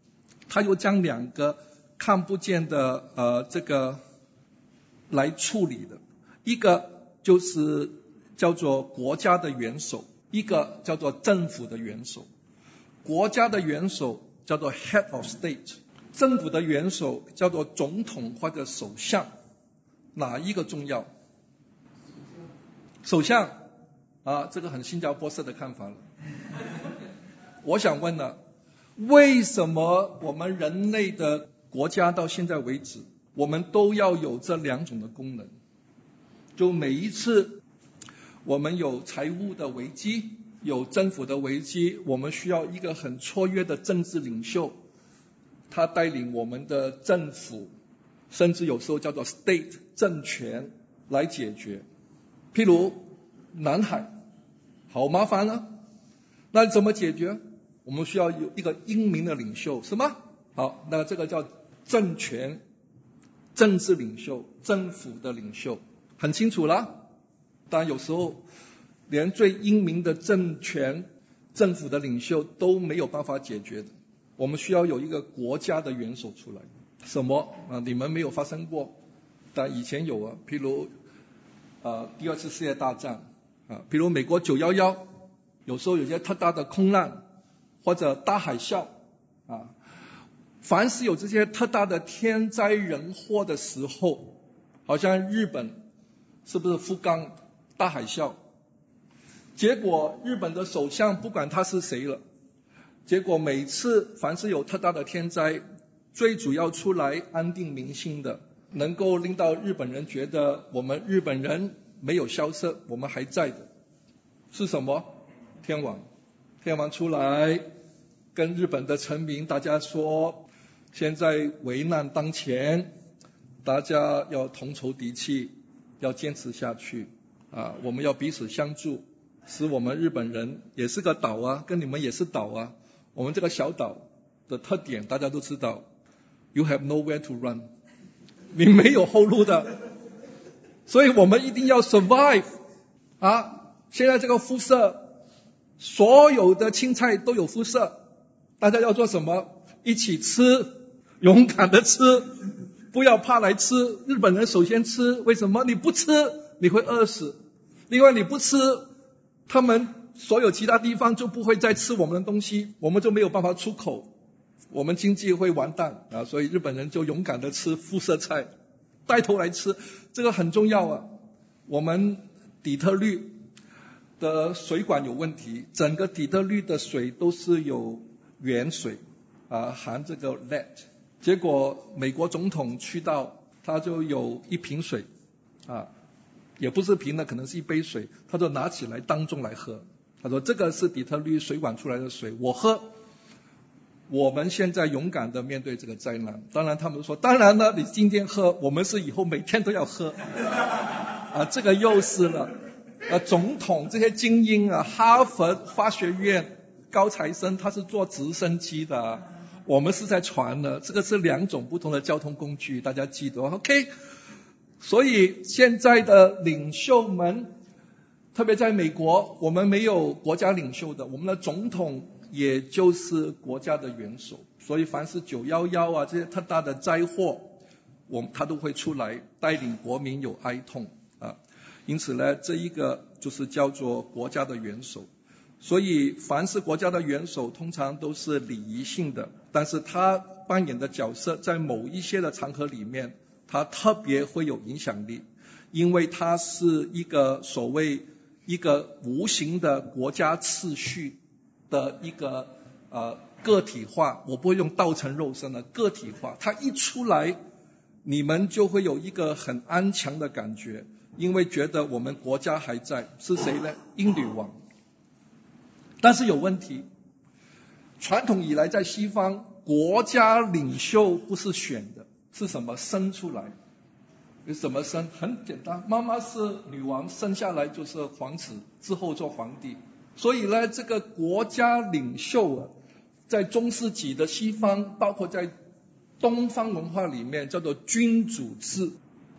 这个来处理的，一个就是叫做国家的元首，一个叫做政府的元首。国家的元首叫做 Head of State， 政府的元首叫做总统或者首相。哪一个重要？首相啊，这个很新加坡式的看法了。我想问了，为什么我们人类的国家到现在为止，我们都要有这两种的功能？就每一次我们有财务的危机，有政府的危机，我们需要一个很卓越的政治领袖，他带领我们的政府，甚至有时候叫做 state 政权来解决。譬如南海，好麻烦啊，那怎么解决？我们需要有一个英明的领袖，什么？好，那这个叫政权、政治领袖、政府的领袖，很清楚了。当然有时候连最英明的政权、政府的领袖都没有办法解决的，我们需要有一个国家的元首出来。什么啊？你们没有发生过，但以前有啊。譬如第二次世界大战啊，譬如美国911，有时候有些特大的空难或者大海啸啊，凡是有这些特大的天灾人祸的时候，好像日本是不是福冈大海啸？结果日本的首相不管他是谁了，结果每次凡是有特大的天灾，最主要出来安定民心的，能够令到日本人觉得我们日本人没有消失，我们还在的，是什么？天皇。天皇出来跟日本的臣民大家说，现在危难当前，大家要同仇敌气，要坚持下去啊！我们要彼此相助，使我们日本人也是个岛啊，跟你们也是岛啊。我们这个小岛的特点大家都知道， You have nowhere to run， 你没有后路的，所以我们一定要 survive 啊！现在这个辐射，所有的青菜都有辐射，大家要做什么？一起吃，勇敢的吃，不要怕来吃。日本人首先吃，为什么？你不吃你会饿死，另外你不吃，他们所有其他地方就不会再吃我们的东西，我们就没有办法出口，我们经济会完蛋啊！所以日本人就勇敢的吃辐射菜，带头来吃，这个很重要啊。我们底特律的水管有问题，整个底特律的水都是有原水啊，含这个 lead。结果美国总统去到，他就有一瓶水啊，也不是瓶的，可能是一杯水，他就拿起来当众来喝。他说这个是底特律水管出来的水，我喝。我们现在勇敢的面对这个灾难。当然他们说，当然了，你今天喝，我们是以后每天都要喝啊，这个又是了。总统这些精英啊，哈佛法学院高材生，他是坐直升机的，我们是在船的，这个是两种不同的交通工具，大家记得 OK。 所以现在的领袖们，特别在美国，我们没有国家领袖的，我们的总统也就是国家的元首，所以凡是911啊这些特大的灾祸，他都会出来带领国民有哀痛啊。因此呢，这一个就是叫做国家的元首。所以凡是国家的元首通常都是礼仪性的，但是他扮演的角色在某一些的场合里面，他特别会有影响力，因为他是一个所谓一个无形的国家秩序的一个个体化，我不会用道成肉身的个体化，他一出来，你们就会有一个很安详的感觉，因为觉得我们国家还在。是谁呢？英女王。但是有问题，传统以来在西方，国家领袖不是选的，是什么？生出来。有什么生？很简单，妈妈是女王，生下来就是皇子，之后做皇帝。所以呢，这个国家领袖啊，在中世纪的西方，包括在东方文化里面叫做君主制啊。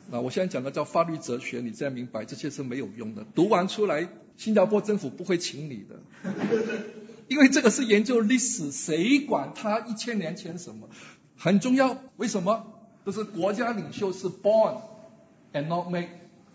那我现在讲的叫法律哲学，你这样明白，这些是没有用的。读完出来，新加坡政府不会请你的，因为这个是研究历史，谁管他1000年前什么？很重要，为什么？就是国家领袖是 born and not made，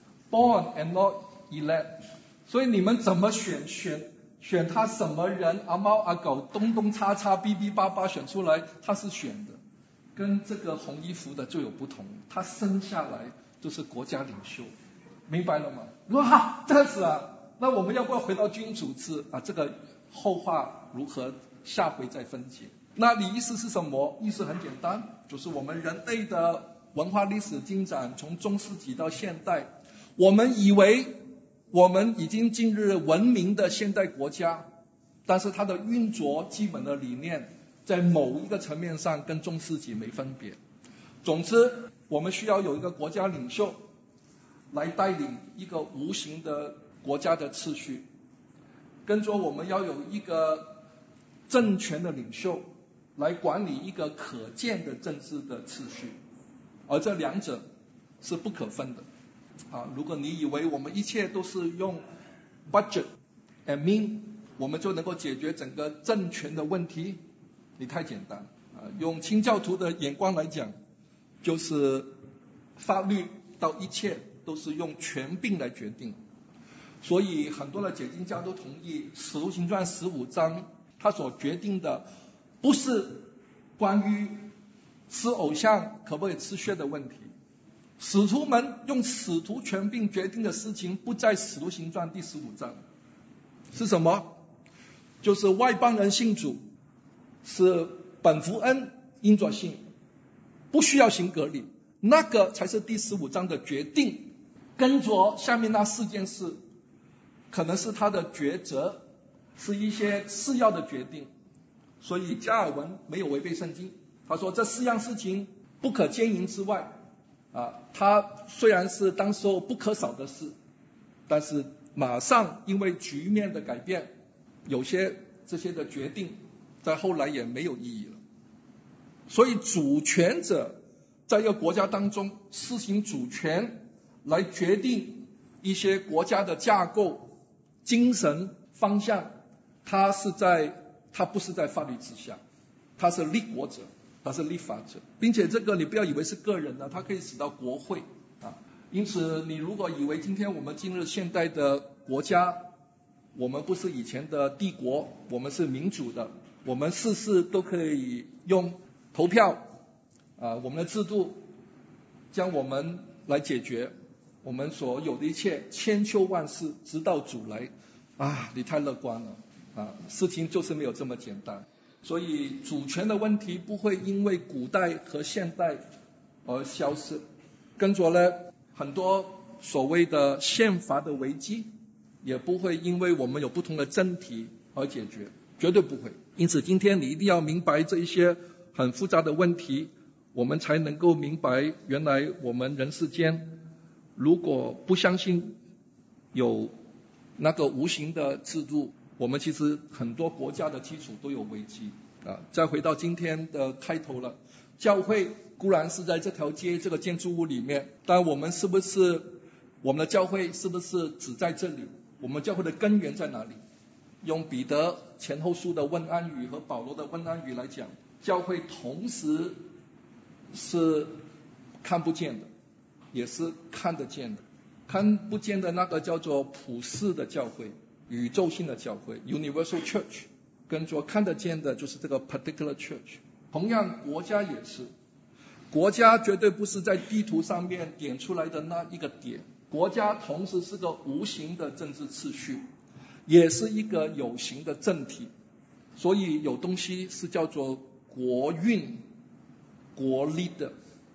born and not elect。所以你们怎么选他什么人，阿猫阿狗，东东叉叉，哔哔叭叭选出来，他是选的，跟这个红衣服的就有不同，他生下来就是国家领袖，明白了吗？哇，这样子啊，那我们要不要回到君主制啊？这个后话如何，下回再分解。那你意思是什么？意思很简单，就是我们人类的文化历史进展，从中世纪到现代，我们以为我们已经进入文明的现代国家，但是它的运作基本的理念在某一个层面上跟中世纪没分别。总之，我们需要有一个国家领袖来带领一个无形的国家的次序，跟着我们要有一个政权的领袖来管理一个可见的政治的次序，而这两者是不可分的。如果你以为我们一切都是用 budget and mean 我们就能够解决整个政权的问题，你太简单。用清教徒的眼光来讲，就是法律到一切都是用权柄来决定。所以很多的解经家都同意《使徒行传》15章他所决定的不是关于吃偶像可不可以吃血的问题，使徒们用使徒权柄决定的事情不在《使徒行传》第15章，是什么？就是外邦人信主是本福恩因着信，不需要行割礼，那个才是第15章的决定。跟着下面那4件事，可能是他的抉择，是一些次要的决定。所以加尔文没有违背圣经，他说这4样事情不可奸淫之外，他虽然是当时候不可少的事，但是马上因为局面的改变，有些这些的决定在后来也没有意义了。所以主权者在一个国家当中施行主权来决定一些国家的架构、精神方向，他不是在法律之下，他是立国者，他是立法者，并且这个你不要以为是个人的，它可以使到国会因此你如果以为今天我们进入现代的国家，我们不是以前的帝国，我们是民主的，我们事都可以用投票我们的制度将我们来解决我们所有的一切，千秋万世直到主来你太乐观了事情就是没有这么简单。所以主权的问题不会因为古代和现代而消失，跟着呢很多所谓的宪法的危机也不会因为我们有不同的政体而解决，绝对不会。因此今天你一定要明白这一些很复杂的问题，我们才能够明白原来我们人世间如果不相信有那个无形的制度，我们其实很多国家的基础都有危机再回到今天的开头了，教会固然是在这条街这个建筑物里面，但我们的教会是不是只在这里？我们教会的根源在哪里？用彼得前后书的问安语和保罗的问安语来讲，教会同时是看不见的，也是看得见的。看不见的那个叫做普世的教会，宇宙性的教会 Universal Church， 跟着看得见的就是这个 Particular Church。 同样国家也是，国家绝对不是在地图上面点出来的那一个点，国家同时是个无形的政治次序，也是一个有形的政体。所以有东西是叫做国运、国力的。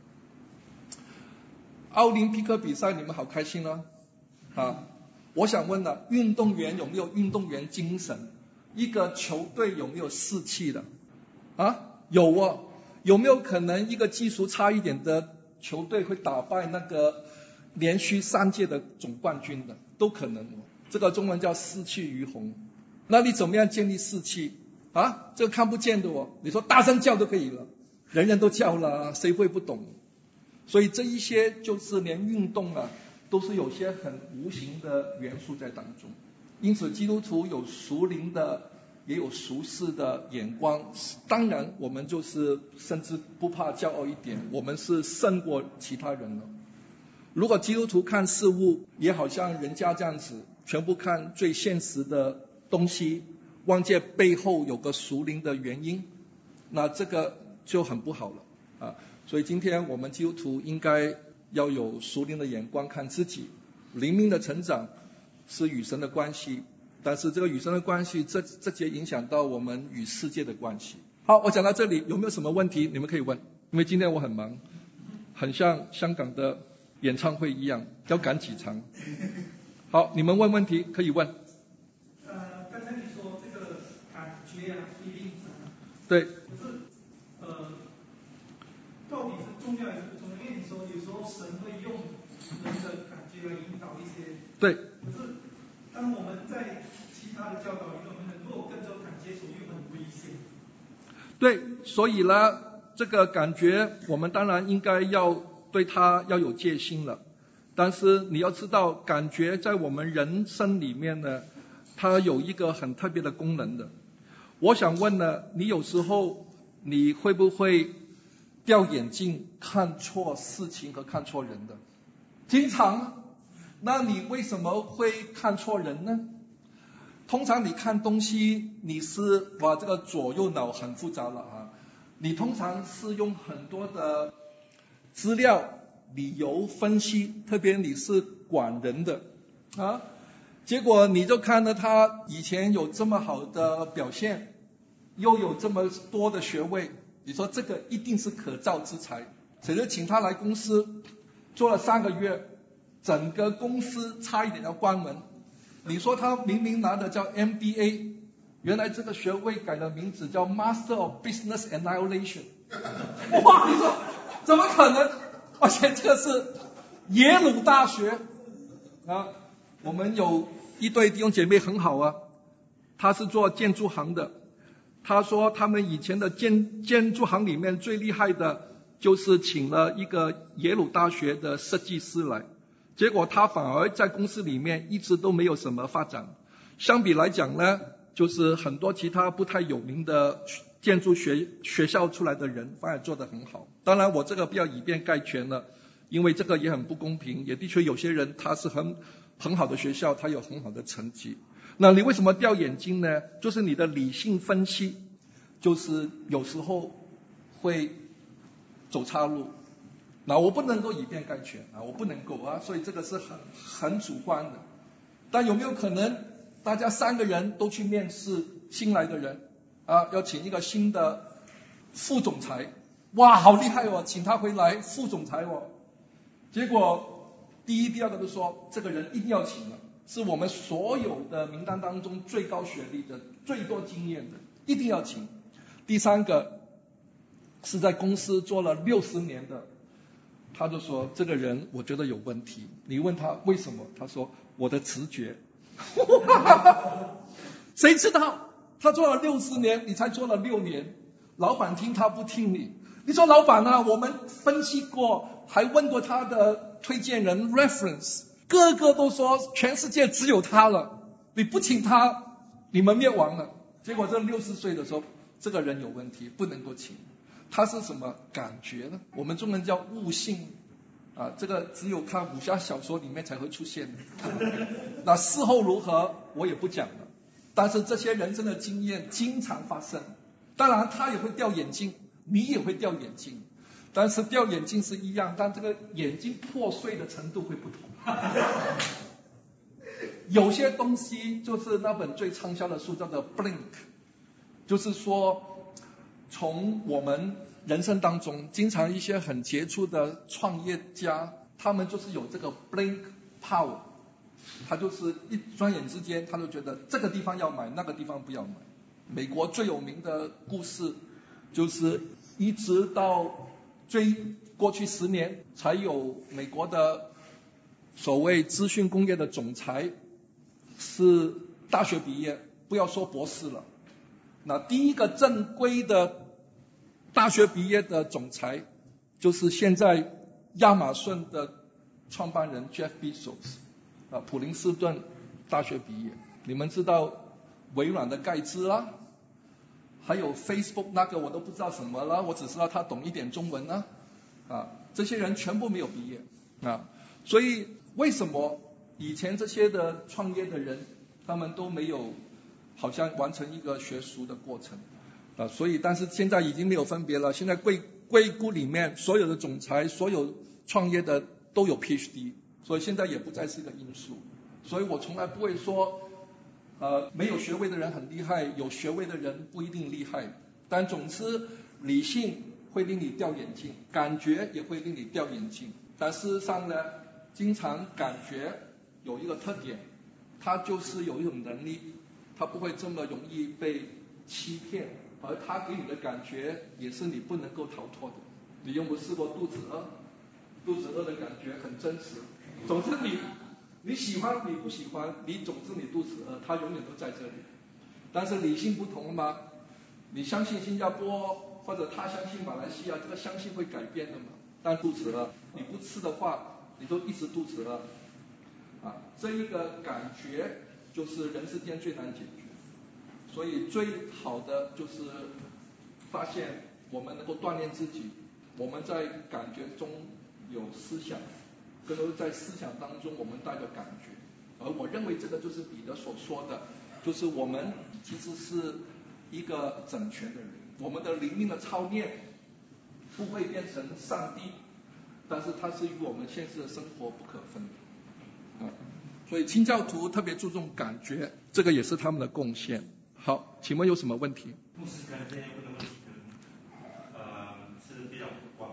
奥林匹克比赛你们好开心我想问了，运动员有没有运动员精神？一个球队有没有士气的有有没有可能一个技术差一点的球队会打败那个连续3届的总冠军的？都可能这个中文叫士气于鸿。那你怎么样建立士气这个看不见的你说大声叫都可以了，人人都叫了谁会不懂？ 所以这一些就是连运动啊，都是有些很无形的元素在当中。因此基督徒有属灵的，也有俗世的眼光。当然我们就是甚至不怕骄傲一点，我们是胜过其他人了。如果基督徒看事物也好像人家这样子，全部看最现实的东西，忘记背后有个属灵的原因，那这个就很不好了啊。所以今天我们基督徒应该要有属灵的眼光看自己。灵命的成长是与神的关系，但是这个与神的关系直接影响到我们与世界的关系。好，我讲到这里，有没有什么问题你们可以问？因为今天我很忙，很像香港的演唱会一样，要赶几场。好，你们问问题可以问。
刚才你说这个感觉啊，feelings啊，
对。
可是到底是重要还是不重要？因为你说有时候神会用人的感觉来引导一些。
对。
可是当我们在其他的教导里面，我们如果跟着感觉走，又很危险。
对，所以呢，这个感觉我们当然应该要对它要有戒心了。但是你要知道，感觉在我们人生里面呢，它有一个很特别的功能的。我想问呢，你有时候你会不会掉眼镜看错事情和看错人的？经常。那你为什么会看错人呢？通常你看东西，你是这个左右脑很复杂了啊。你通常是用很多的资料、理由分析，特别你是管人的啊，结果你就看到他以前有这么好的表现，又有这么多的学位，你说这个一定是可造之材，谁就请他来公司做了3个月，整个公司差一点要关门。你说他明明拿的叫 MBA， 原来这个学位改了名字叫 Master of Business Annihilation。 哇，你说怎么可能？而且这个是耶鲁大学啊。我们有一对弟兄姐妹很好啊，他是做建筑行的，他说他们以前的建筑行里面最厉害的就是请了一个耶鲁大学的设计师来，结果他反而在公司里面一直都没有什么发展。相比来讲呢，就是很多其他不太有名的建筑学校出来的人反而做得很好。当然我这个不要以偏概全了，因为这个也很不公平，也的确有些人他是很好的学校，他有很好的成绩。那你为什么掉眼睛呢？就是你的理性分析就是有时候会走岔路。那我不能够以偏概全啊，我不能够啊，所以这个是很主观的。但有没有可能大家3个人都去面试新来的人啊，要请一个新的副总裁，哇好厉害哦，请他回来副总裁哦，结果第一第二个都说这个人一定要请了，是我们所有的名单当中最高学历的，最多经验的，一定要请。第3个是在公司做了60年的，他就说这个人我觉得有问题。你问他为什么，他说我的直觉。谁知道他做了60年，你才做了6年，老板听他不听你。你说老板啊，我们分析过，还问过他的推荐人 reference， 个个都说全世界只有他了，你不请他你们灭亡了。结果这60岁的时候，这个人有问题，不能够请。他是什么感觉呢？我们中文叫悟性啊，这个只有看武侠小说里面才会出现的。那事后如何我也不讲了，但是这些人生的经验经常发生。当然他也会掉眼镜，你也会掉眼镜，但是掉眼镜是一样，但这个眼睛破碎的程度会不同。有些东西就是那本最畅销的书叫做 Blink， 就是说从我们人生当中经常一些很杰出的创业家，他们就是有这个 Blink Power， 他就是一转眼之间他就觉得这个地方要买，那个地方不要买。美国最有名的故事就是一直到过去10年才有美国的所谓资讯工业的总裁是大学毕业，不要说博士了。那第一个正规的大学毕业的总裁就是现在亚马逊的创办人 Jeff Bezos 普林斯顿大学毕业。你们知道微软的盖茨啦，还有 Facebook 那个我都不知道什么了，我只知道他懂一点中文啊，这些人全部没有毕业啊。所以为什么以前这些的创业的人，他们都没有好像完成一个学术的过程所以但是现在已经没有分别了，现在硅谷里面所有的总裁，所有创业的都有 PhD， 所以现在也不再是一个因素。所以我从来不会说没有学位的人很厉害，有学位的人不一定厉害。但总之理性会令你掉眼镜，感觉也会令你掉眼镜。但事实上呢，经常感觉有一个特点，它就是有一种能力，它不会这么容易被欺骗，而它给你的感觉也是你不能够逃脱的。你有没有试过肚子饿？肚子饿的感觉很真实。总之你喜欢你不喜欢，总之你肚子饿，它永远都在这里。但是理性不同嘛，你相信新加坡或者他相信马来西亚，这个相信会改变的嘛。但肚子饿，你不吃的话，你就一直肚子饿这一个感觉就是人世间最难解决。所以最好的就是发现我们能够锻炼自己，我们在感觉中有思想，更多在思想当中我们带着感觉。而我认为这个就是彼得所说的，就是我们其实是一个整全的人，我们的灵命的操练不会变成上帝，但是它是与我们现实的生活不可分的所以清教徒特别注重感觉，这个也是他们的贡献。好，请问有什么问题？
牧师刚才问的问题是比较广。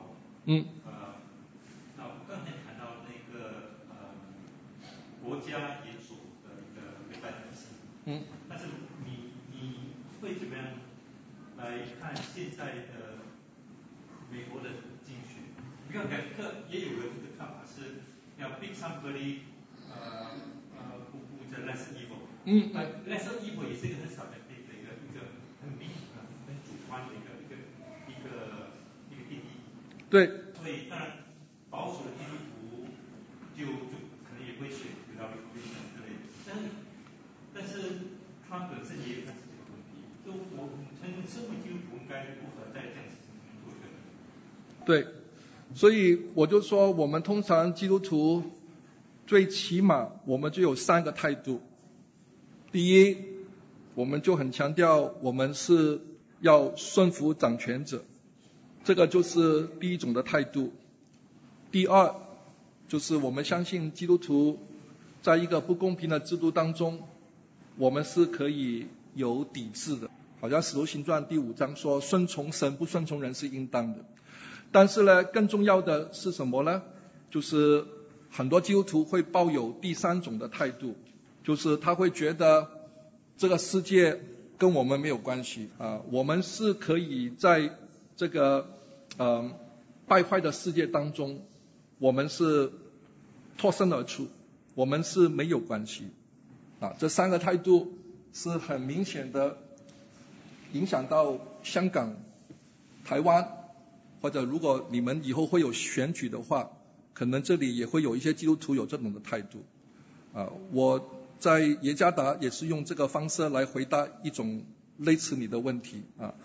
那我刚才谈到那个国家元首的一个陪伴体系。但是你会怎么样来看现在的美国的竞选？你看也有人的看法是要 pick somebody who's less evil。lesser evil 也是一个很少的一个很主观的一个定义。
对。
所以当然保守的基督徒就可能也会选Hillary Clinton之类的。但是川本身也有他自己的问题。就我们身为基督徒应该如何在这样子做一个？
对，所以我就说我们通常基督徒最起码我们就有3个态度。第一，我们就很强调我们是要顺服掌权者，这个就是第一种的态度。第二，就是我们相信基督徒在一个不公平的制度当中，我们是可以有抵制的。好像使徒行传第5章说，顺从神不顺从人是应当的。但是呢，更重要的是什么呢？就是很多基督徒会抱有第3种的态度，就是他会觉得这个世界跟我们没有关系我们是可以在这个败坏的世界当中，我们是脱身而出，我们是没有关系这3个态度是很明显的影响到香港、台湾，或者如果你们以后会有选举的话，可能这里也会有一些基督徒有这种的态度我在耶加达也是用这个方式来回答一种类似你的问题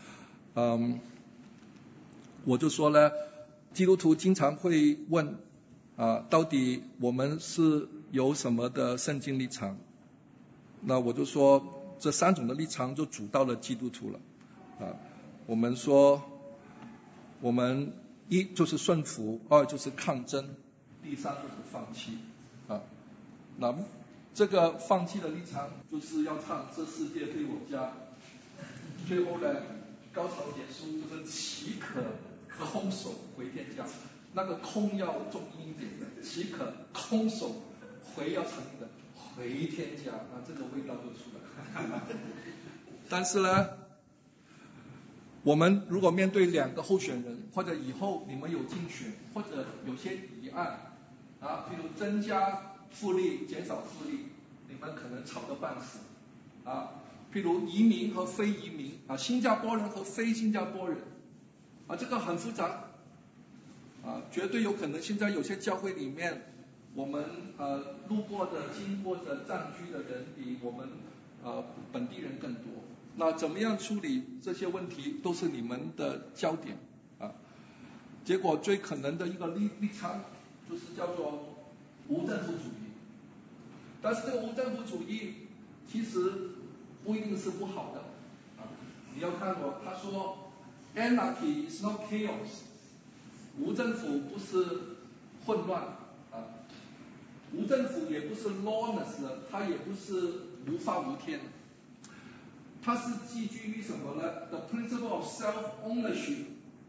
我就说呢，基督徒经常会问到底我们是有什么的圣经立场？那我就说这3种的立场就主到了基督徒了我们说我们1就是顺服，2就是抗争，第3就是放弃那这个放弃的立场就是要唱这世界对我家，最后呢高潮结束就是岂可空手回天家，那个空要重音一点的，岂可空手回要长音的回天家这个味道就出来了但是呢，我们如果面对2个候选人，或者以后你们有竞选，或者有些议案譬如增加复利减少复利，你们可能吵得半死譬如移民和非移民新加坡人和非新加坡人这个很复杂绝对有可能现在有些教会里面，我们路过的、经过的、暂居的人比我们本地人更多。那怎么样处理这些问题，都是你们的焦点结果最可能的一个立场就是叫做无政府主义。但是这个无政府主义其实不一定是不好的你要看他说 Anarchy is not chaos， 无政府不是混乱无政府也不是 lawless 的，它也不是无法无天，它是寄居于什么呢 ？The principle of self-ownership,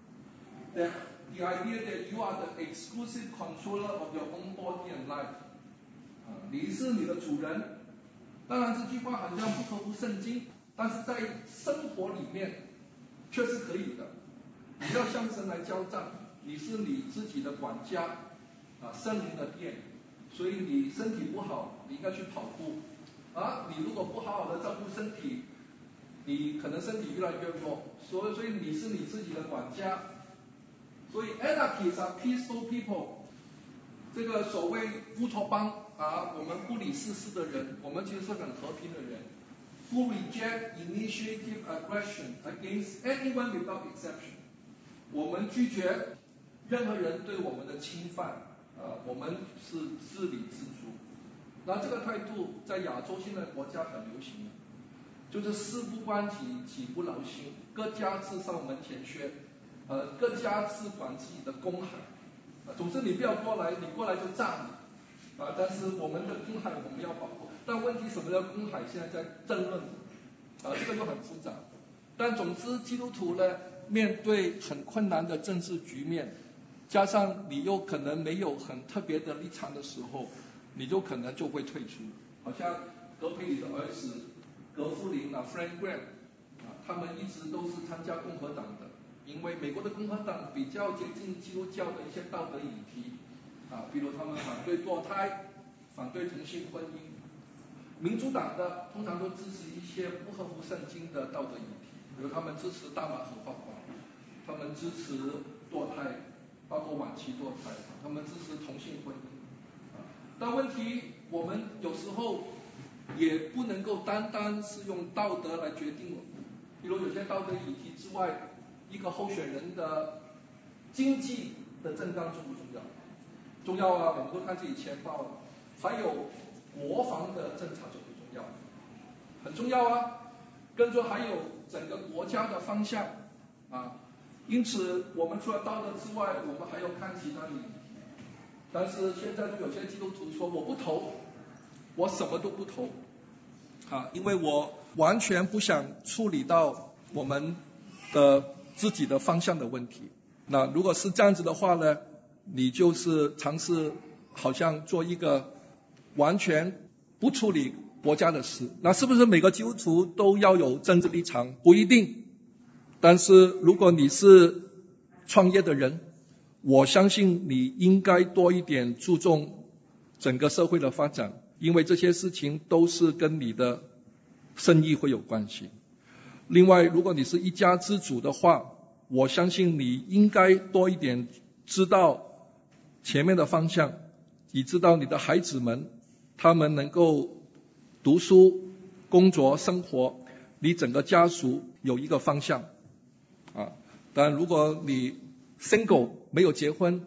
that the idea that you are the exclusive controller of your own body and life。你是你的主人。当然这句话好像不合乎圣经，但是在生活里面却是可以的。你要向神来交账，你是你自己的管家圣灵的殿。所以你身体不好，你应该去跑步你如果不好好的照顾身体，你可能身体越来越弱。所以你是你自己的管家。所以 anarchists are peaceful people。这个所谓乌托邦我们不理世事的人，我们其实是很和平的人。Who reject initiative aggression against anyone without exception。我们拒绝任何人对我们的侵犯。我们是自理自足。那这个态度在亚洲现在国家很流行，就是事不关己，己不劳心，各家自扫门前雪，各家自管自己的公海。总之你不要过来，你过来就炸你但是我们的公海我们要保护。但问题什么叫公海？现在在争论这个又很复杂。但总之基督徒呢，面对很困难的政治局面，加上你又可能没有很特别的立场的时候，你就可能就会退出。好像葛培理的儿子葛弗林Frank Graham 他们一直都是参加共和党的，因为美国的共和党比较接近基督教的一些道德议题比如他们反对堕胎，反对同性婚姻。民主党的通常都支持一些不合乎圣经的道德议题，比如他们支持大麻合法化，他们支持堕胎，包括晚期堕胎，他们支持同性婚姻但问题我们有时候也不能够单单是用道德来决定比如有些道德议题之外，一个候选人的经济的政纲重不重要？重要我们都看自己钱包还有国防的政策重不重要？很重要跟着还有整个国家的方向因此我们除了道德之外，我们还要看其他的议题。但是现在有些基督徒说我不投，我什么都不投因为我完全不想处理到我们的自己的方向的问题。那如果是这样子的话呢，你就是尝试好像做一个完全不处理国家的事。那是不是每个基督徒都要有政治立场？不一定。但是如果你是创业的人，我相信你应该多一点注重整个社会的发展，因为这些事情都是跟你的生意会有关系。另外，如果你是一家之主的话，我相信你应该多一点知道前面的方向，以知道你的孩子们他们能够读书、工作、生活，你整个家族有一个方向但如果你 single 没有结婚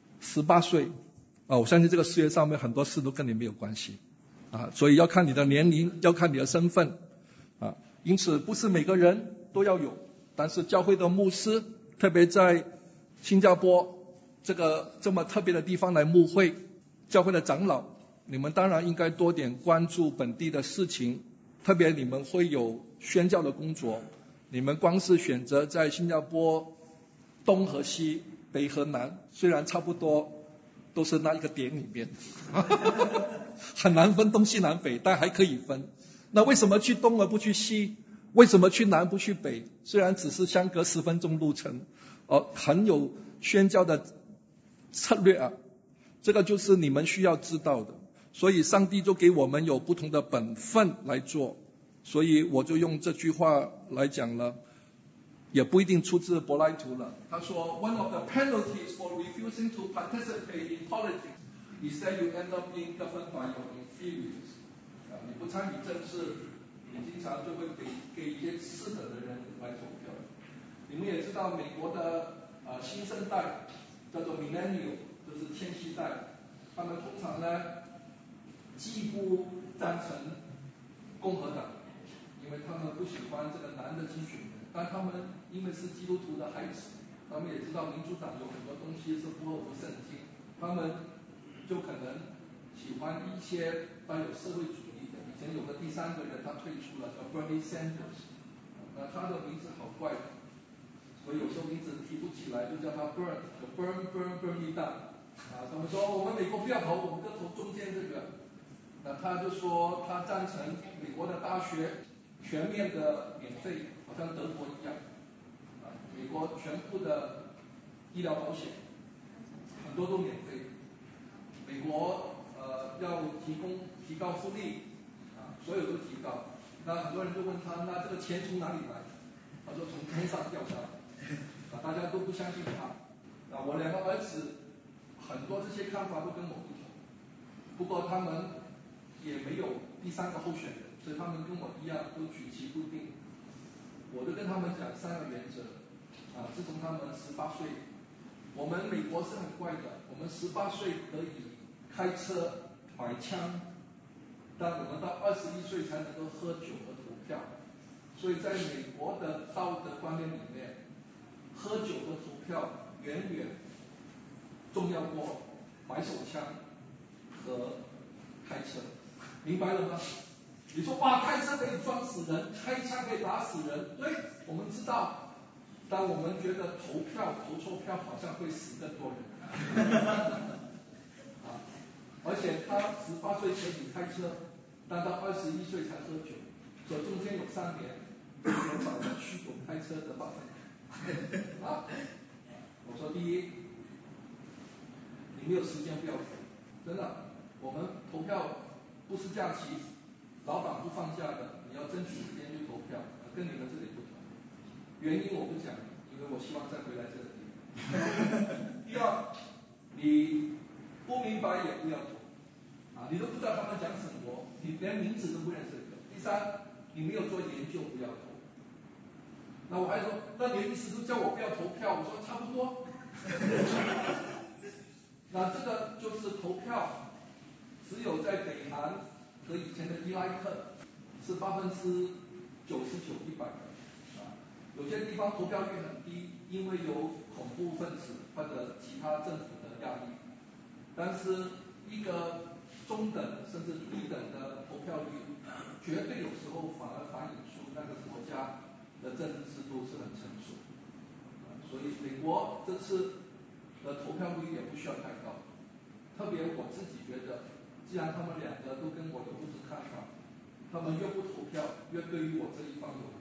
，18岁我相信这个世界上面很多事都跟你没有关系所以要看你的年龄，要看你的身份因此不是每个人都要有，但是教会的牧师，特别在新加坡这么特别的地方来牧会，教会的长老，你们当然应该多点关注本地的事情，特别你们会有宣教的工作，你们光是选择在新加坡东和西、北和南，虽然差不多都是那一个点里面很难分东西南北，但还可以分。那为什么去东而不去西？为什么去南不去北？虽然只是相隔10分钟路程很有宣教的策略这个就是你们需要知道的。所以上帝就给我们有不同的本分来做，所以我就用这句话来讲了。 也不一定出自柏拉图了。他说 ，One of the penalties for refusing to participate in politics is that you end up being governed by your inferiors。你不参与政治，你经常就会给一些次等的人来投票。你们也知道，美国的新生代叫做 millennial， 就是千禧代，他们通常呢既不赞成共和党，因为他们不喜欢这个男的竞选人，但他们因为是基督徒的孩子，他们也知道民主党有很多东西是不合乎圣经，他们就可能喜欢一些带有社会主义的。以前有个第三个人他退出了，叫 Bernie Sanders， 那他的名字好怪的，所以有时候名字提不起来，就叫他 Bernie down。他们说我们美国不要投，我们就投中间这个。那他就说他赞成美国的大学全面的免费，好像德国一样。美国全部的医疗保险很多都免费。美国要提高福利，所有都提高。那很多人就问他，那这个钱从哪里来？他说从天上掉下来。大家都不相信他。我两个儿子很多这些看法都跟我不同，不过他们也没有第三个候选人，所以他们跟我一样都举棋不定。我就跟他们讲3个原则。自从他们18岁，我们美国是很怪的，我们18岁可以开车买枪，但我们到21岁才能够喝酒和投票。所以在美国的道德观念里面，喝酒和投票远远重要过买手枪和开车，明白了吗？你说哇，开车可以撞死人，开枪可以打死人，对，我们知道，但我们觉得投错票好像会死更多人。而且他18岁可以开车，但到21岁才喝酒，所以中间有3年减少了酗酒开车的发生。我说第一，你没有时间不要投，真的，我们投票不是假期，老板不放假的，你要争取时间去投票，跟你们这里不同。原因我不讲，因为我希望再回来这里。第二，你不明白也不要投，你都不知道他们讲什么，你连名字都不认识。第三，你没有做研究不要投。那我还说，那你的意思是叫我不要投票？我说差不多。那这个就是投票，只有在北韩和以前的伊拉克是99%、100%的。有些地方投票率很低，因为有恐怖分子或者其他政府的压力。但是一个中等甚至低等的投票率，绝对有时候反而反映出那个国家的政治制度是很成熟。所以美国这次的投票率也不需要太高。特别我自己觉得，既然他们2个都跟我有不同看法，他们越不投票，越对于我这一方有利。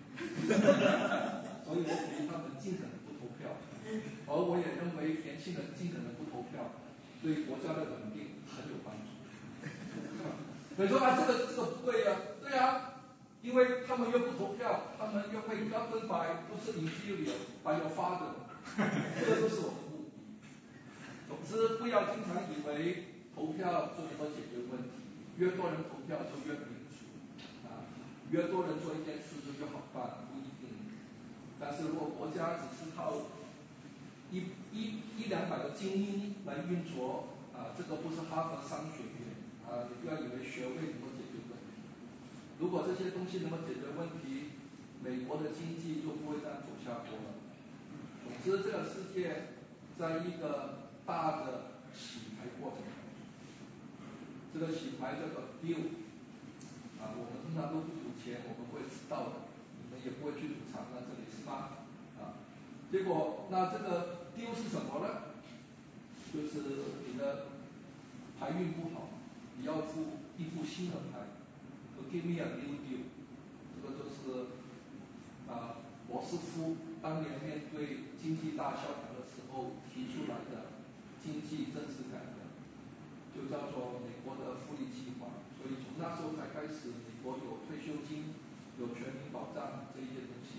所以我鼓励他们尽可能不投票，而我也认为年轻人尽可能不投票，对国家的稳定很有帮助。你说这个不对呀？对呀，因为他们越不投票，他们越会governed by不是 inferior by your father， 这就是我的目的。总之，不要经常以为投票就能够解决问题，越多人投票就越民主，越多人做一件事就越好办，不一定。但是如果国家只是靠100-200个精英来运作，这个不是哈佛商学院，你不要以为学位能够解决问题。如果这些东西能够解决问题，美国的经济就不会这样走下坡了。总之，这个世界在一个大的洗牌过程当中，这个洗牌叫做 deal， 我们通常都不赌钱，我们会知道的，你们也不会去赌场，那这里是吗？结果那这个 deal 是什么呢？就是你的牌运不好，你要一副新的牌。Give me a new deal， 这个就是罗斯福当年面对经济大萧条的时候提出来的经济政治改革，就叫做美国的福利计划。所以从那时候才开始，美国有退休金、有全民保障这一些东西，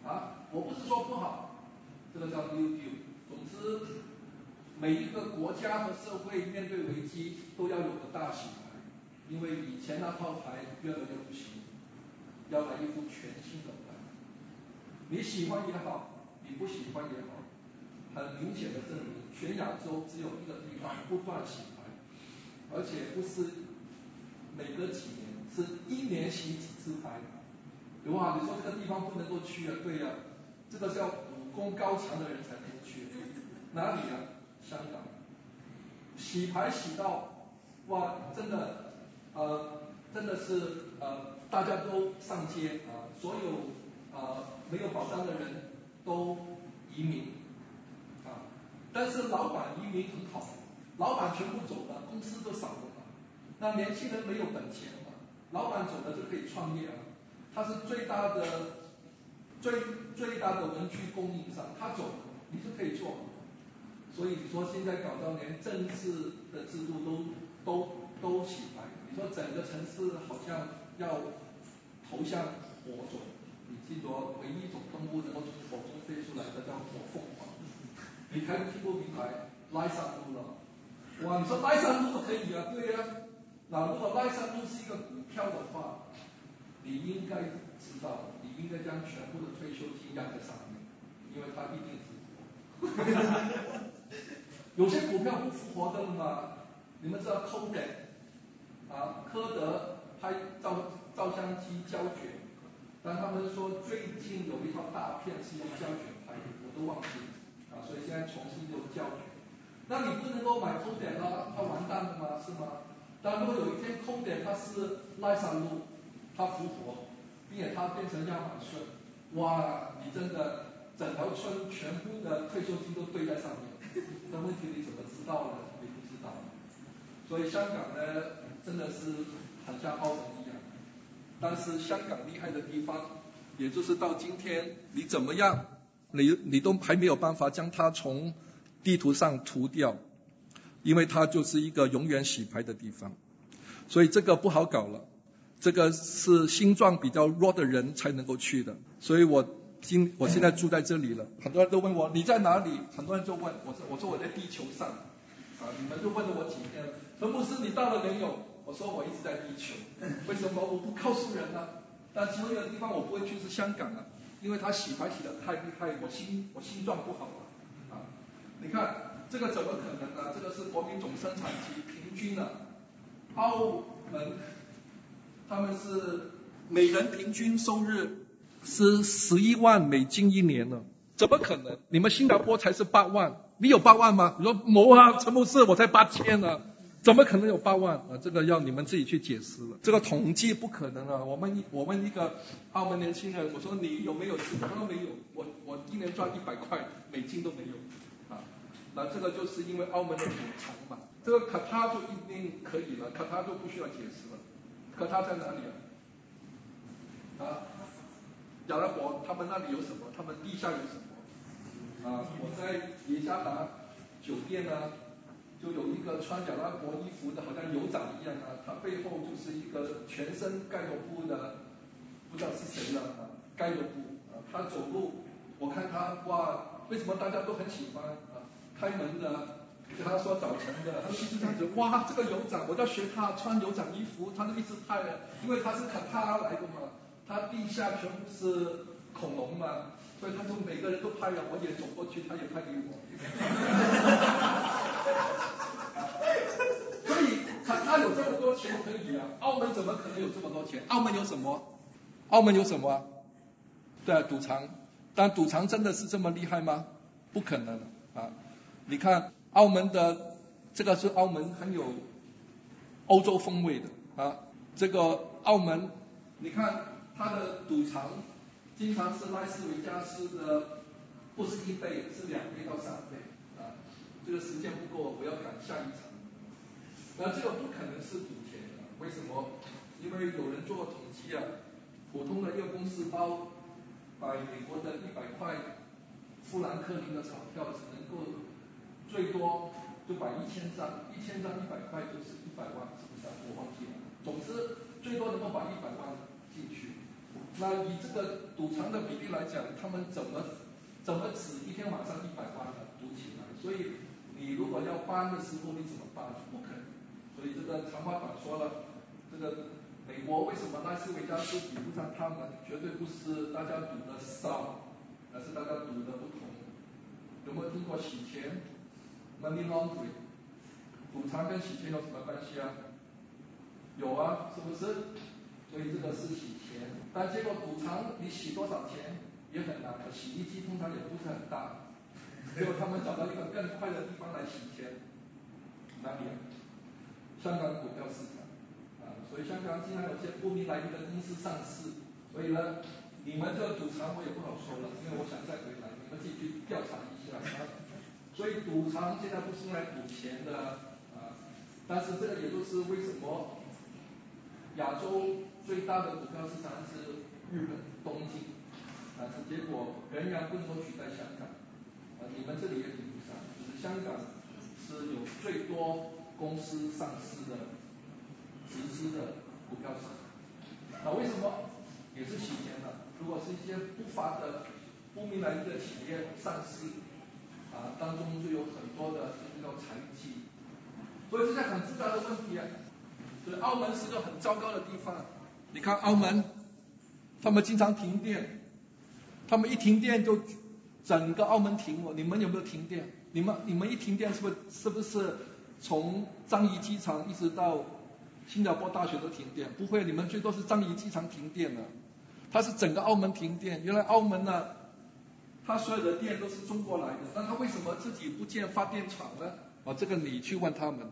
我不是说不好，这个叫 new deal。总之，每一个国家和社会面对危机都要有个大洗牌，因为以前那套牌越来越不行，要来一副全新的牌。你喜欢也好，你不喜欢也好，很明显的证明，全亚洲只有一个地方不断洗牌，而且不是每隔几年，是1年洗几次牌。哇，你说这个地方不能够去啊？对呀，这个叫武功高强的人才能够去。哪里啊？香港。洗牌洗到，哇，真的，真的是大家都上街所有没有保障的人都移民但是老板移民很好，老板全部走了，公司都少了那年轻人没有本钱老板走了就可以创业他是最大的文具供应商，他走了你就可以做所以你说现在搞到连政治的制度都洗牌，你说整个城市好像要投向火种，你记得唯一一种动物能够从火中飞出来的叫火凤凰，你还听不明白拉山路了？哇，你说拉山路可以啊？对呀那如果拉山路是一个股票的话，你应该知道，你应该将全部的退休金压在上面，因为它一定是有些股票不复活的嘛，你们知道Kodak柯德拍照相机胶卷，但他们说最近有一套大片是用胶卷拍的，我都忘记了所以现在重新用胶卷。那你不能够买Kodak它完蛋了吗？是吗？但如果有一天Kodak它是拉山路，它复活，并且它变成亚马逊，哇，你真的整条村全部的退休金都堆在上面。那问题你怎么知道呢？你不知道。所以香港呢，真的是很像澳门一样。但是香港厉害的地方，也就是到今天，你怎么样，你都还没有办法将它从地图上涂掉，因为它就是一个永远洗牌的地方。所以这个不好搞了，这个是心脏比较弱的人才能够去的。所以我现在住在这里了，很多人都问我你在哪里？很多人就问我说我在地球上你们就问了我几天了，陈牧师你到了没有？我说我一直在地球。为什么我不告诉人呢？但其中一个地方我不会去是香港因为他洗牌洗得太厉害，我心脏不好你看这个怎么可能呢？这个是国民总生产值平均澳门他们是每人平均收入是11万美金一年呢，怎么可能？你们新加坡才是8万，你有8万吗？你说没陈牧师我才8000呢，怎么可能有8万这个要你们自己去解释了，这个统计不可能我问一个澳门年轻人，我说你有没有去？他说没有，我一年赚100块美金都没有那这个就是因为澳门的赌场嘛。这个卡塔就一定可以了，卡塔就不需要解释了。卡塔在哪里亚拉伯他们那里有什么？他们地下有什么我在耶加达酒店就有一个穿亚拉伯衣服的，好像酋长一样他背后就是一个全身盖头布的，不知道是谁了盖头布他走路，我看他哇，为什么大家都很喜欢开门的，跟他说早晨的，他就一直这样子，哇，这个酋长，我要学他穿酋长衣服，他就一直拍因为他是卡塔来的嘛，他地下全部是恐龙嘛，所以他就每个人都拍我也走过去，他也拍给我。所以卡塔有这么多钱可以澳门怎么可能有这么多钱？澳门有什么？澳门有什么对赌场，但赌场真的是这么厉害吗？不可能你看澳门的这个是澳门很有欧洲风味的这个澳门你看它的赌场经常是拉斯维加斯的不是1倍，是2倍到3倍这个时间不够，我要赶下一场。那这个不可能是赌钱为什么？因为有人做过统计普通的一个公司包买美国的100块富兰克林的钞票只能够最多就摆1000张，1000张100块就是100万，是不是我忘记了。总之最多能够把100万进去， 那以这个赌场的比例来讲，他们怎么止一天晚上100万呢赌起来？所以你如果要搬的时候，你怎么办？不可能。所以这个长话短说了，这个美国为什么拉斯维加斯比不上他们？绝对不是大家赌的少，而是大家赌的不同。有没有听过洗钱 ？Money laundering， 赌场跟洗钱有什么关系啊？有啊，是不是？所以这个是洗钱，但结果赌场你洗多少钱也很难，洗衣机通常也不是很大，结果他们找到一个更快的地方来洗钱，哪里啊？香港股票市场所以香港经常有些不明来历的公司上市，所以呢，你们这个赌场我也不好说了，因为我想再回来，你们自己去调查一下所以赌场现在不是用来赌钱的但是这个也就是为什么亚洲最大的股票市场是日本东京，但是结果仍然不能够取代香港你们这里也比不上，就是香港是有最多公司上市的直资的股票市场为什么也是洗钱的？如果是一些不法的不明来历的企业上市当中就有很多的这个财技，所以这是很复杂的问题所以澳门是个很糟糕的地方。你看澳门，他们经常停电，他们一停电就整个澳门停你们有没有停电？你们一停电是不是从樟宜机场一直到新加坡大学都停电？不会，你们最多是樟宜机场停电了，它是整个澳门停电。原来澳门呢，它所有的电都是中国来的，那它为什么自己不建发电厂呢？这个你去问他们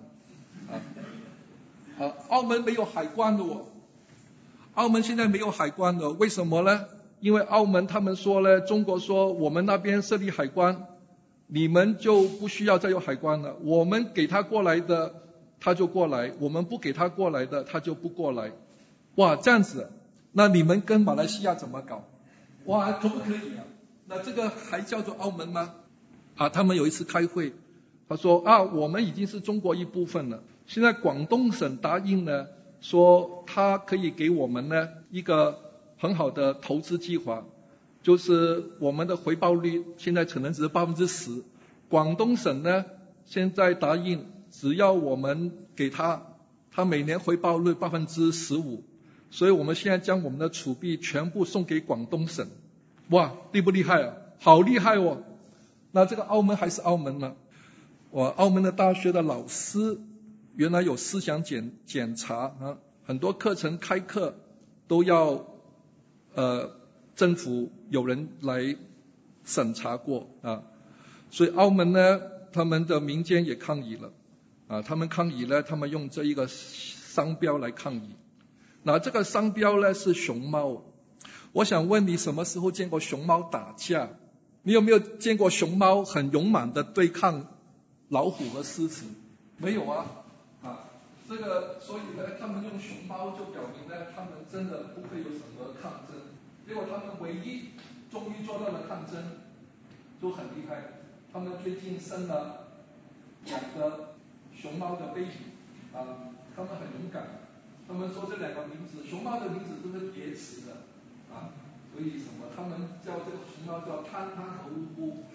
澳门没有海关的澳门现在没有海关的，为什么呢？因为澳门他们说呢，中国说我们那边设立海关，你们就不需要再有海关了，我们给他过来的他就过来，我们不给他过来的他就不过来。哇，这样子，那你们跟马来西亚怎么搞？哇，可不可以那这个还叫做澳门吗？他们有一次开会，他说我们已经是中国一部分了，现在广东省答应呢，说他可以给我们呢一个很好的投资计划，就是我们的回报率现在可能只是10%，广东省呢现在答应只要我们给他每年回报率15%，所以我们现在将我们的储备全部送给广东省。哇，厉不厉害好厉害那这个澳门还是澳门呢澳门的大学的老师原来有思想检查很多课程开课都要政府有人来审查过所以澳门呢，他们的民间也抗议了他们抗议呢，他们用这一个商标来抗议。那这个商标呢是熊猫，我想问你什么时候见过熊猫打架？你有没有见过熊猫很勇猛的对抗老虎和狮子？没有这个所以呢，他们用熊猫就表明呢，他们真的不会有什么抗争。结果他们唯一终于做到了抗争，都很厉害。他们最近生了2个熊猫的 baby 他们很勇敢。他们说这2个名字，熊猫的名字都是叠词的所以什么？他们叫这个熊猫叫汤汤和呜呜。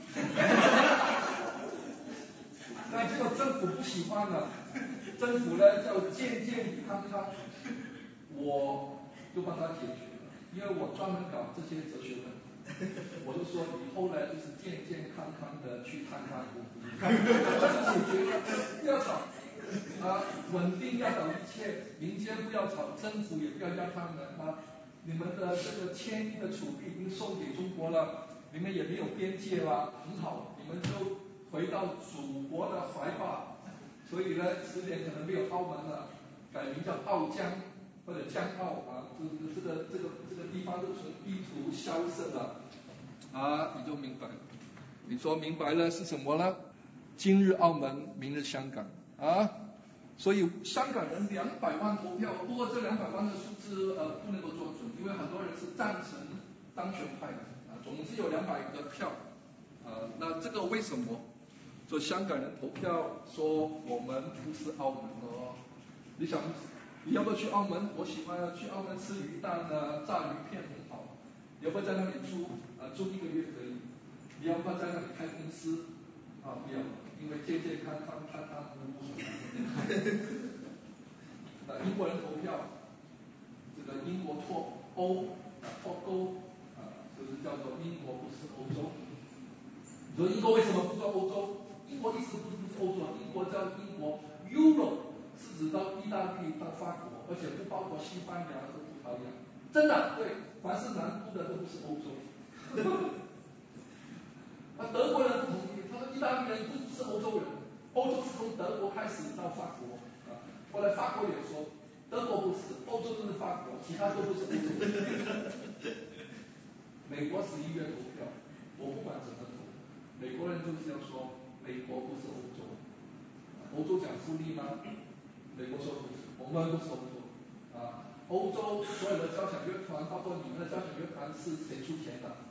那结果政府不喜欢了，政府呢叫健健与康康，我就帮他解决了，因为我专门搞这些哲学问题，我就说以后呢就是健健康康的去汤汤和呜呜，解决不要吵稳定要搞一切，民间不要吵，政府也不要压他们你们的这个1000亿的储备已经送给中国了，你们也没有边界了，很好，你们就回到祖国的怀抱。所以呢，迟点可能没有澳门了，改名叫澳江或者江澳这个地方就从地图消失了你就明白了。你说明白了是什么呢？今日澳门，明日香港所以香港人200万投票，不过这200万的数字不能够做准，因为很多人是赞成当选派的总之有200个票那这个为什么？说香港人投票说我们不是澳门你想你要不要去澳门？我喜欢去澳门吃鱼蛋啊，炸鱼片很好。要不要在那里住1个月可以？你要不要在那里开公司？不要，因为健健康康、贪贪污污什么英国人投票，这个英国脱钩就是叫做英国不是欧洲。你说英国为什么不叫欧洲？英国一直不是欧洲，英国叫英国 Euro， 是指到意大利到法国，而且不包括西班牙和葡萄牙。真的，对，凡是南部的都不是欧洲。德国人不同意，他说意大利人不是欧洲人，欧洲是从德国开始到法国后来法国也说，德国不是，欧洲就是法国，其他都不是欧洲人。美国11月投票，我不管怎么投，美国人就是要说美国不是欧洲。欧洲讲福利吗？美国说不是，我们不是欧洲欧洲所有的交响乐团，包括你们的交响乐团是谁出钱的？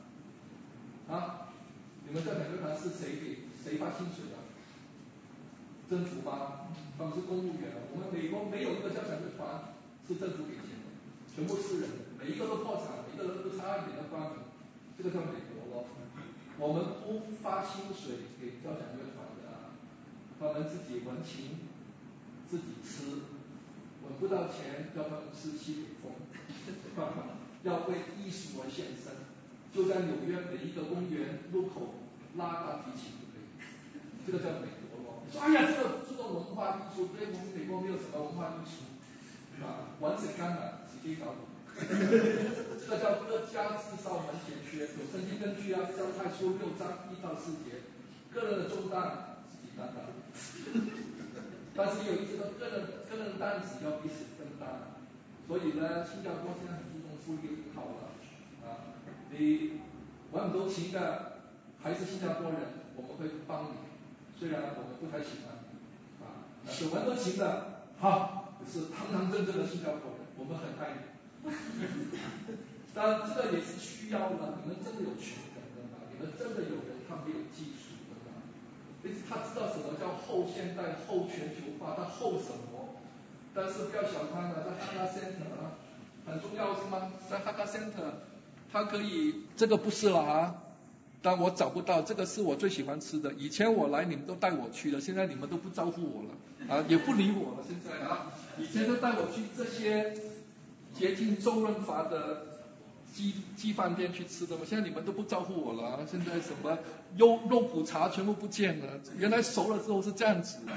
你们交响乐团是谁发薪水的？政府吗？他们是公务员。我们美国没有一个交响乐团是政府给钱的，全部私人，每一个都破产，每一个人都差一点要关门。这个叫美国咯。我们不发薪水给交响乐团的，他们自己闻情，自己吃，闻不到钱，叫他们吃西北风。要为艺术而献身，就在纽约每一个公园路口拉大提琴就可以，这个叫美国咯。说哎呀，这个注重文化艺术，对我们美国没有什么文化艺术玩谁干了，死鸡搞狗。这个叫各家自扫门前雪，有圣经根据教太书6章1到4节，个人的重担自己担当。但是有一些个人担子要彼此分担，所以呢，新加坡现在很注重福利，很好了你玩很多琴的还是新加坡人，我们会帮你，虽然我们不太喜欢但是玩多琴的好，是堂堂正正的新加坡人，我们很爱你。当然这个也是需要的，你们真的有穷人的吗？你们真的有人他没有技术的吗？他知道什么叫后现代、后全球化，他后什么？但是不要小看了，在哈拉 Center 很重要是吗？在哈拉 Center 它可以这个不是了但我找不到，这个是我最喜欢吃的。以前我来你们都带我去了，现在你们都不招呼我了也不理我了。现在以前都带我去这些接近周润发的鸡饭店去吃的嘛，现在你们都不招呼我了现在什么肉骨茶全部不见了，原来熟了之后是这样子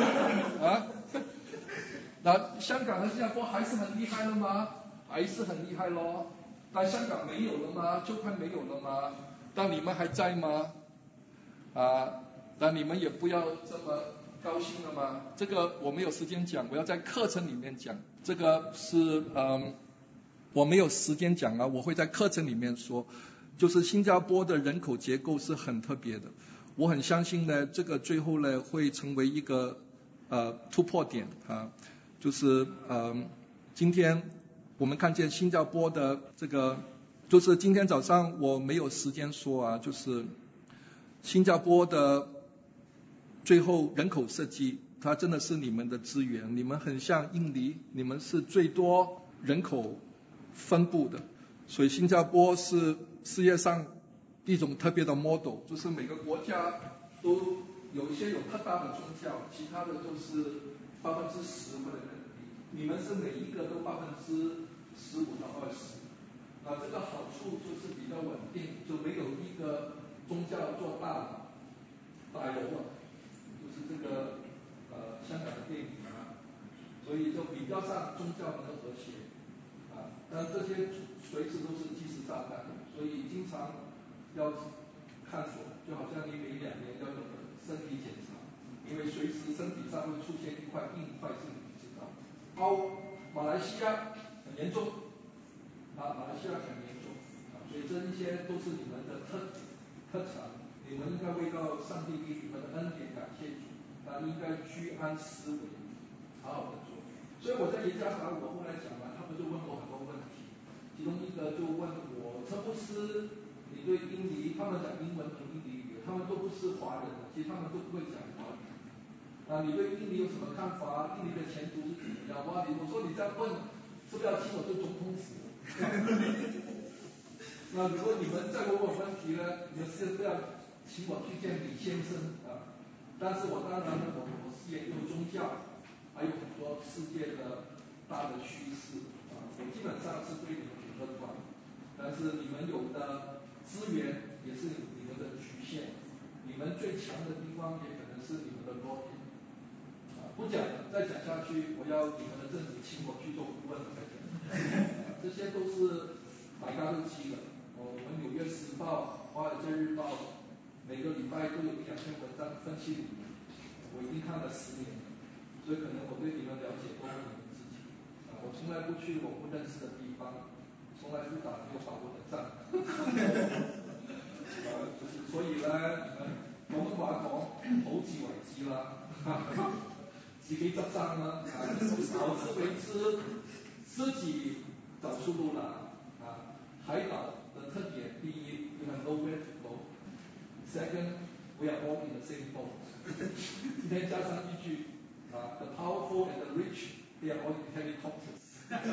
那香港和新加坡还是很厉害了吗？还是很厉害咯。但香港没有了吗？就快没有了吗？但你们还在吗？但你们也不要这么高兴了吗？这个我没有时间讲，我要在课程里面讲。这个是我没有时间讲我会在课程里面说。就是新加坡的人口结构是很特别的，我很相信呢，这个最后呢会成为一个突破点就是今天我们看见新加坡的这个，就是今天早上我没有时间说就是新加坡的最后人口设计，它真的是你们的资源，你们很像印尼，你们是最多人口分布的，所以新加坡是世界上一种特别的 model， 就是每个国家都有一些有特大的宗教，其他的就是10%或者更低，你们是每一个都15%到20%，那这个好处就是比较稳定，就没有一个宗教做大楼就是这个香港的电影所以就比较上宗教能够和谐但这些随时都是即时炸弹，所以经常要看守，就好像你每2年要有个身体检查，因为随时身体上会出现一块硬块是你不知道。马来西亚很严重马来西亚很严重所以这一些都是你们的特长，你们应该为到上帝给你们的恩典感谢主，应该居安思危，好好的做。所以我在演讲我后来讲完，他们就问我很多问题，其中一个就问我陈牧师，你对印尼，他们讲英文和印尼语，他们都不是华人，其实他们都不会讲华语你对印尼有什么看法？印尼的前途是怎么样？哇，我说你这样问，是不是要请我去总统府？那如果你们再问我问题呢，你们是不要请我去见李先生啊？但是我当然呢，我是研究宗教，还有很多世界的大的趋势啊，我基本上是对你们挺乐观，但是你们有的资源也是你们的局限，你们最强的地方也可能是你们的弱点。不讲了，再讲下去，我要你们的政府请我去做顾问才讲。这些都是大家都记得。我们纽约时报、华尔街日报每个礼拜都有1-2篇文章分析你们，我已经看了10年了，所以可能我对你们了解多过你们自己。我从来不去我不认识的地方，从来不打没有把握的仗。所以呢，你們廣東話講好自為之啦，自己執生啦，好自為之，自己找出路來。海島的特點，第一 ，you have nowhere to go。Second, we are all in the same boat。今天加上一句，the powerful and the rich, they are all in helicopters。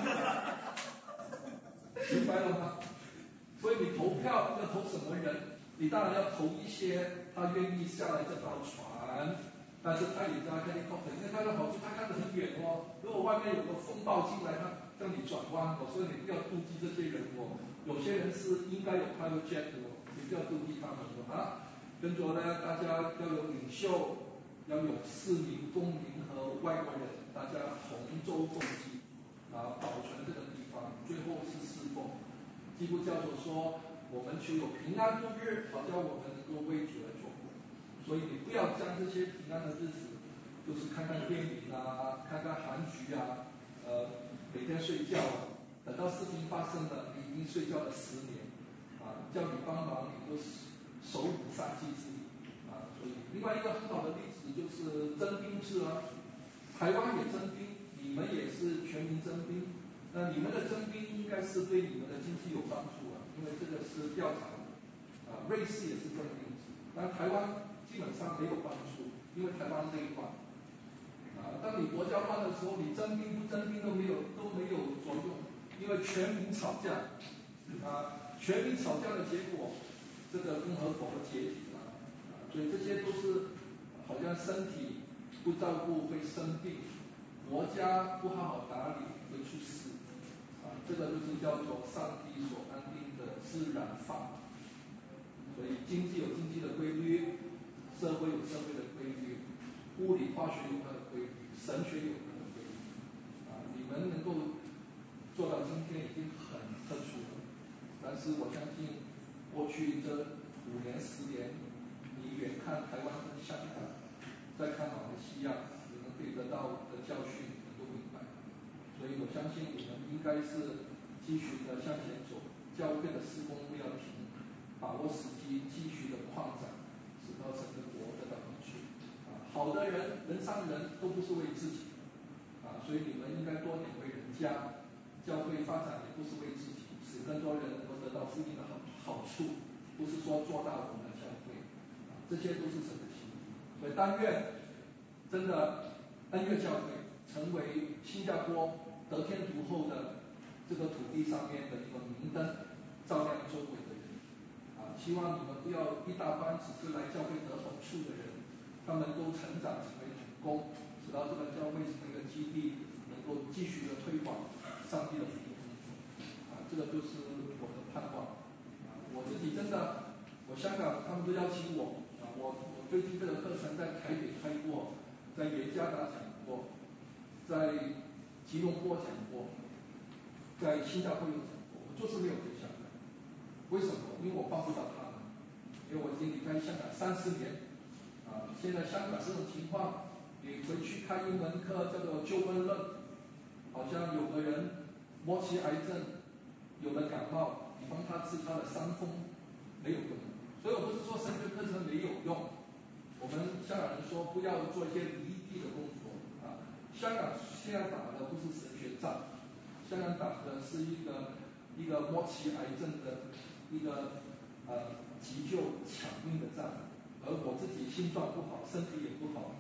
明白了嗎？所以你投票要投什麼人？你当然要投一些他愿意下来这艘船，但是他也在 helicopter， 因为他的好处他看得很远哦。如果外面有个风暴进来，他让你转弯哦，所以你不要妒忌这些人哦。有些人是应该有 private jet 的哦，你不要妒忌他们哦啊。跟着呢，大家要有领袖，要有市民、公民和外国人，大家同舟共济保存这个地方，最后是侍奉。基督教所说，我们求有平安度日，好叫我们能够为主来做工。所以你不要将这些平安的日子，就是看看电影啊，看看韩剧啊，每天睡觉啊，等到事情发生了，你已经睡觉了10年叫你帮忙，你都手舞3技之力所以另外一个很好的例子就是征兵制啊，台湾也征兵，你们也是全民征兵。那你们的征兵应该是对你们的经济有帮助因为这个是调查的瑞士也是征兵制，但台湾基本上没有帮助，因为台湾内乱当你国家乱的时候，你征兵不征兵都没有作用，因为全民吵架全民吵架的结果，这个共和国解体了所以这些都是好像身体不照顾会生病，国家不好好打理会出事这个就是叫做上帝所安定的自然法。所以经济有经济的规律，社会有社会的规律，物理化学有它的规律，神学有它的规律你们能够做到今天已经很特殊了。但是我相信过去这5年10年，你远看台湾跟香港，再看马来西亚，你们可以得到的教训，你们都明白。所以我相信你们应该是继续的向前走，教会的事工不要停，把握时机，继续的扩展，使到整个国得到益处好的人，人上人都不是为自己所以你们应该多点为人家。教会发展也不是为自己，使更多人能够得到福音的好处，不是说做大我们的教会这些都是神的心意。所以但愿真的恩乐教会成为新加坡得天独厚的这个土地上面的一个明灯，照亮周围的人希望你们不要一大班只是来教会得好处的人，他们都成长成为同工，使到这个教会成为一个基地，能够继续的推广上帝的福音工作这个就是我的盼望我自己真的，我香港他们都邀请我我最近这个课程在台北开过，在耶加达讲过，在吉隆坡讲过，在新加坡有讲过，我就是没有回香港。为什么？因为我帮不到他们，因为我已经离开香港30年现在香港这种情况，你回去开一门课叫做救恩论，好像有个人末期癌症，有了感冒，你帮他治他的伤风没有用。所以我不是说神学课程没有用，我们香港人说不要做一些离地的工作香港现在打的不是神学战，香港打的是一个末期癌症的一个急救抢命的战，而我自己心脏不好，身体也不好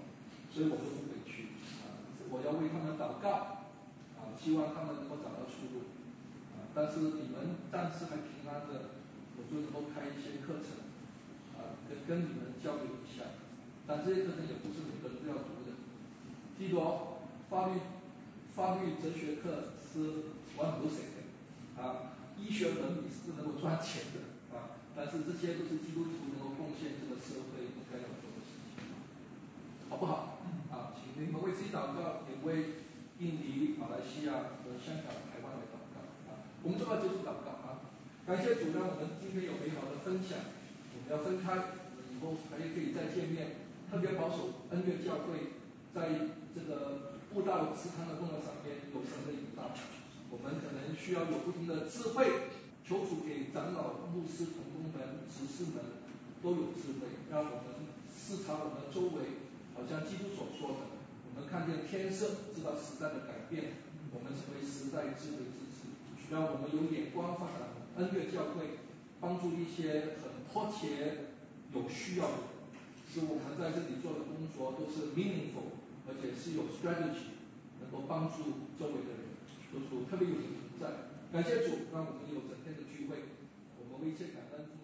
所以我就不回去我要为他们祷告希望他们能够找到出路但是你们暂时还平安的，我就能够开一些课程跟你们交流一下，但这些课程也不是每个人都要读的。记住法律哲学课是玩不谁的医学伦理是能够赚钱的但是这些都是基督徒能够贡献这个社会应该要做的事情，好不好？请你们为自己祷告，也为印尼、马来西亚和香港、台湾来祷告我们就要结束祷告感谢主让我们今天有美好的分享，我们要分开，以后还可以再见面。特别保守恩乐教会在这个布道祠堂的工作上面有神的引导，我们可能需要有不同的智慧，求主给长老、牧师、同工们、执事们都有智慧，让我们视察我们周围，好像基督所说的，我们看见天色，知道时代的改变，我们成为时代智慧之子，让我们有眼光发展恩乐教会，帮助一些很迫切有需要的人，使我们在这里做的工作都是 meaningful， 而且是有 strategy， 能够帮助周围的人，主特别有你同在，感谢主，让我们有整天的聚会，我们为一切感恩。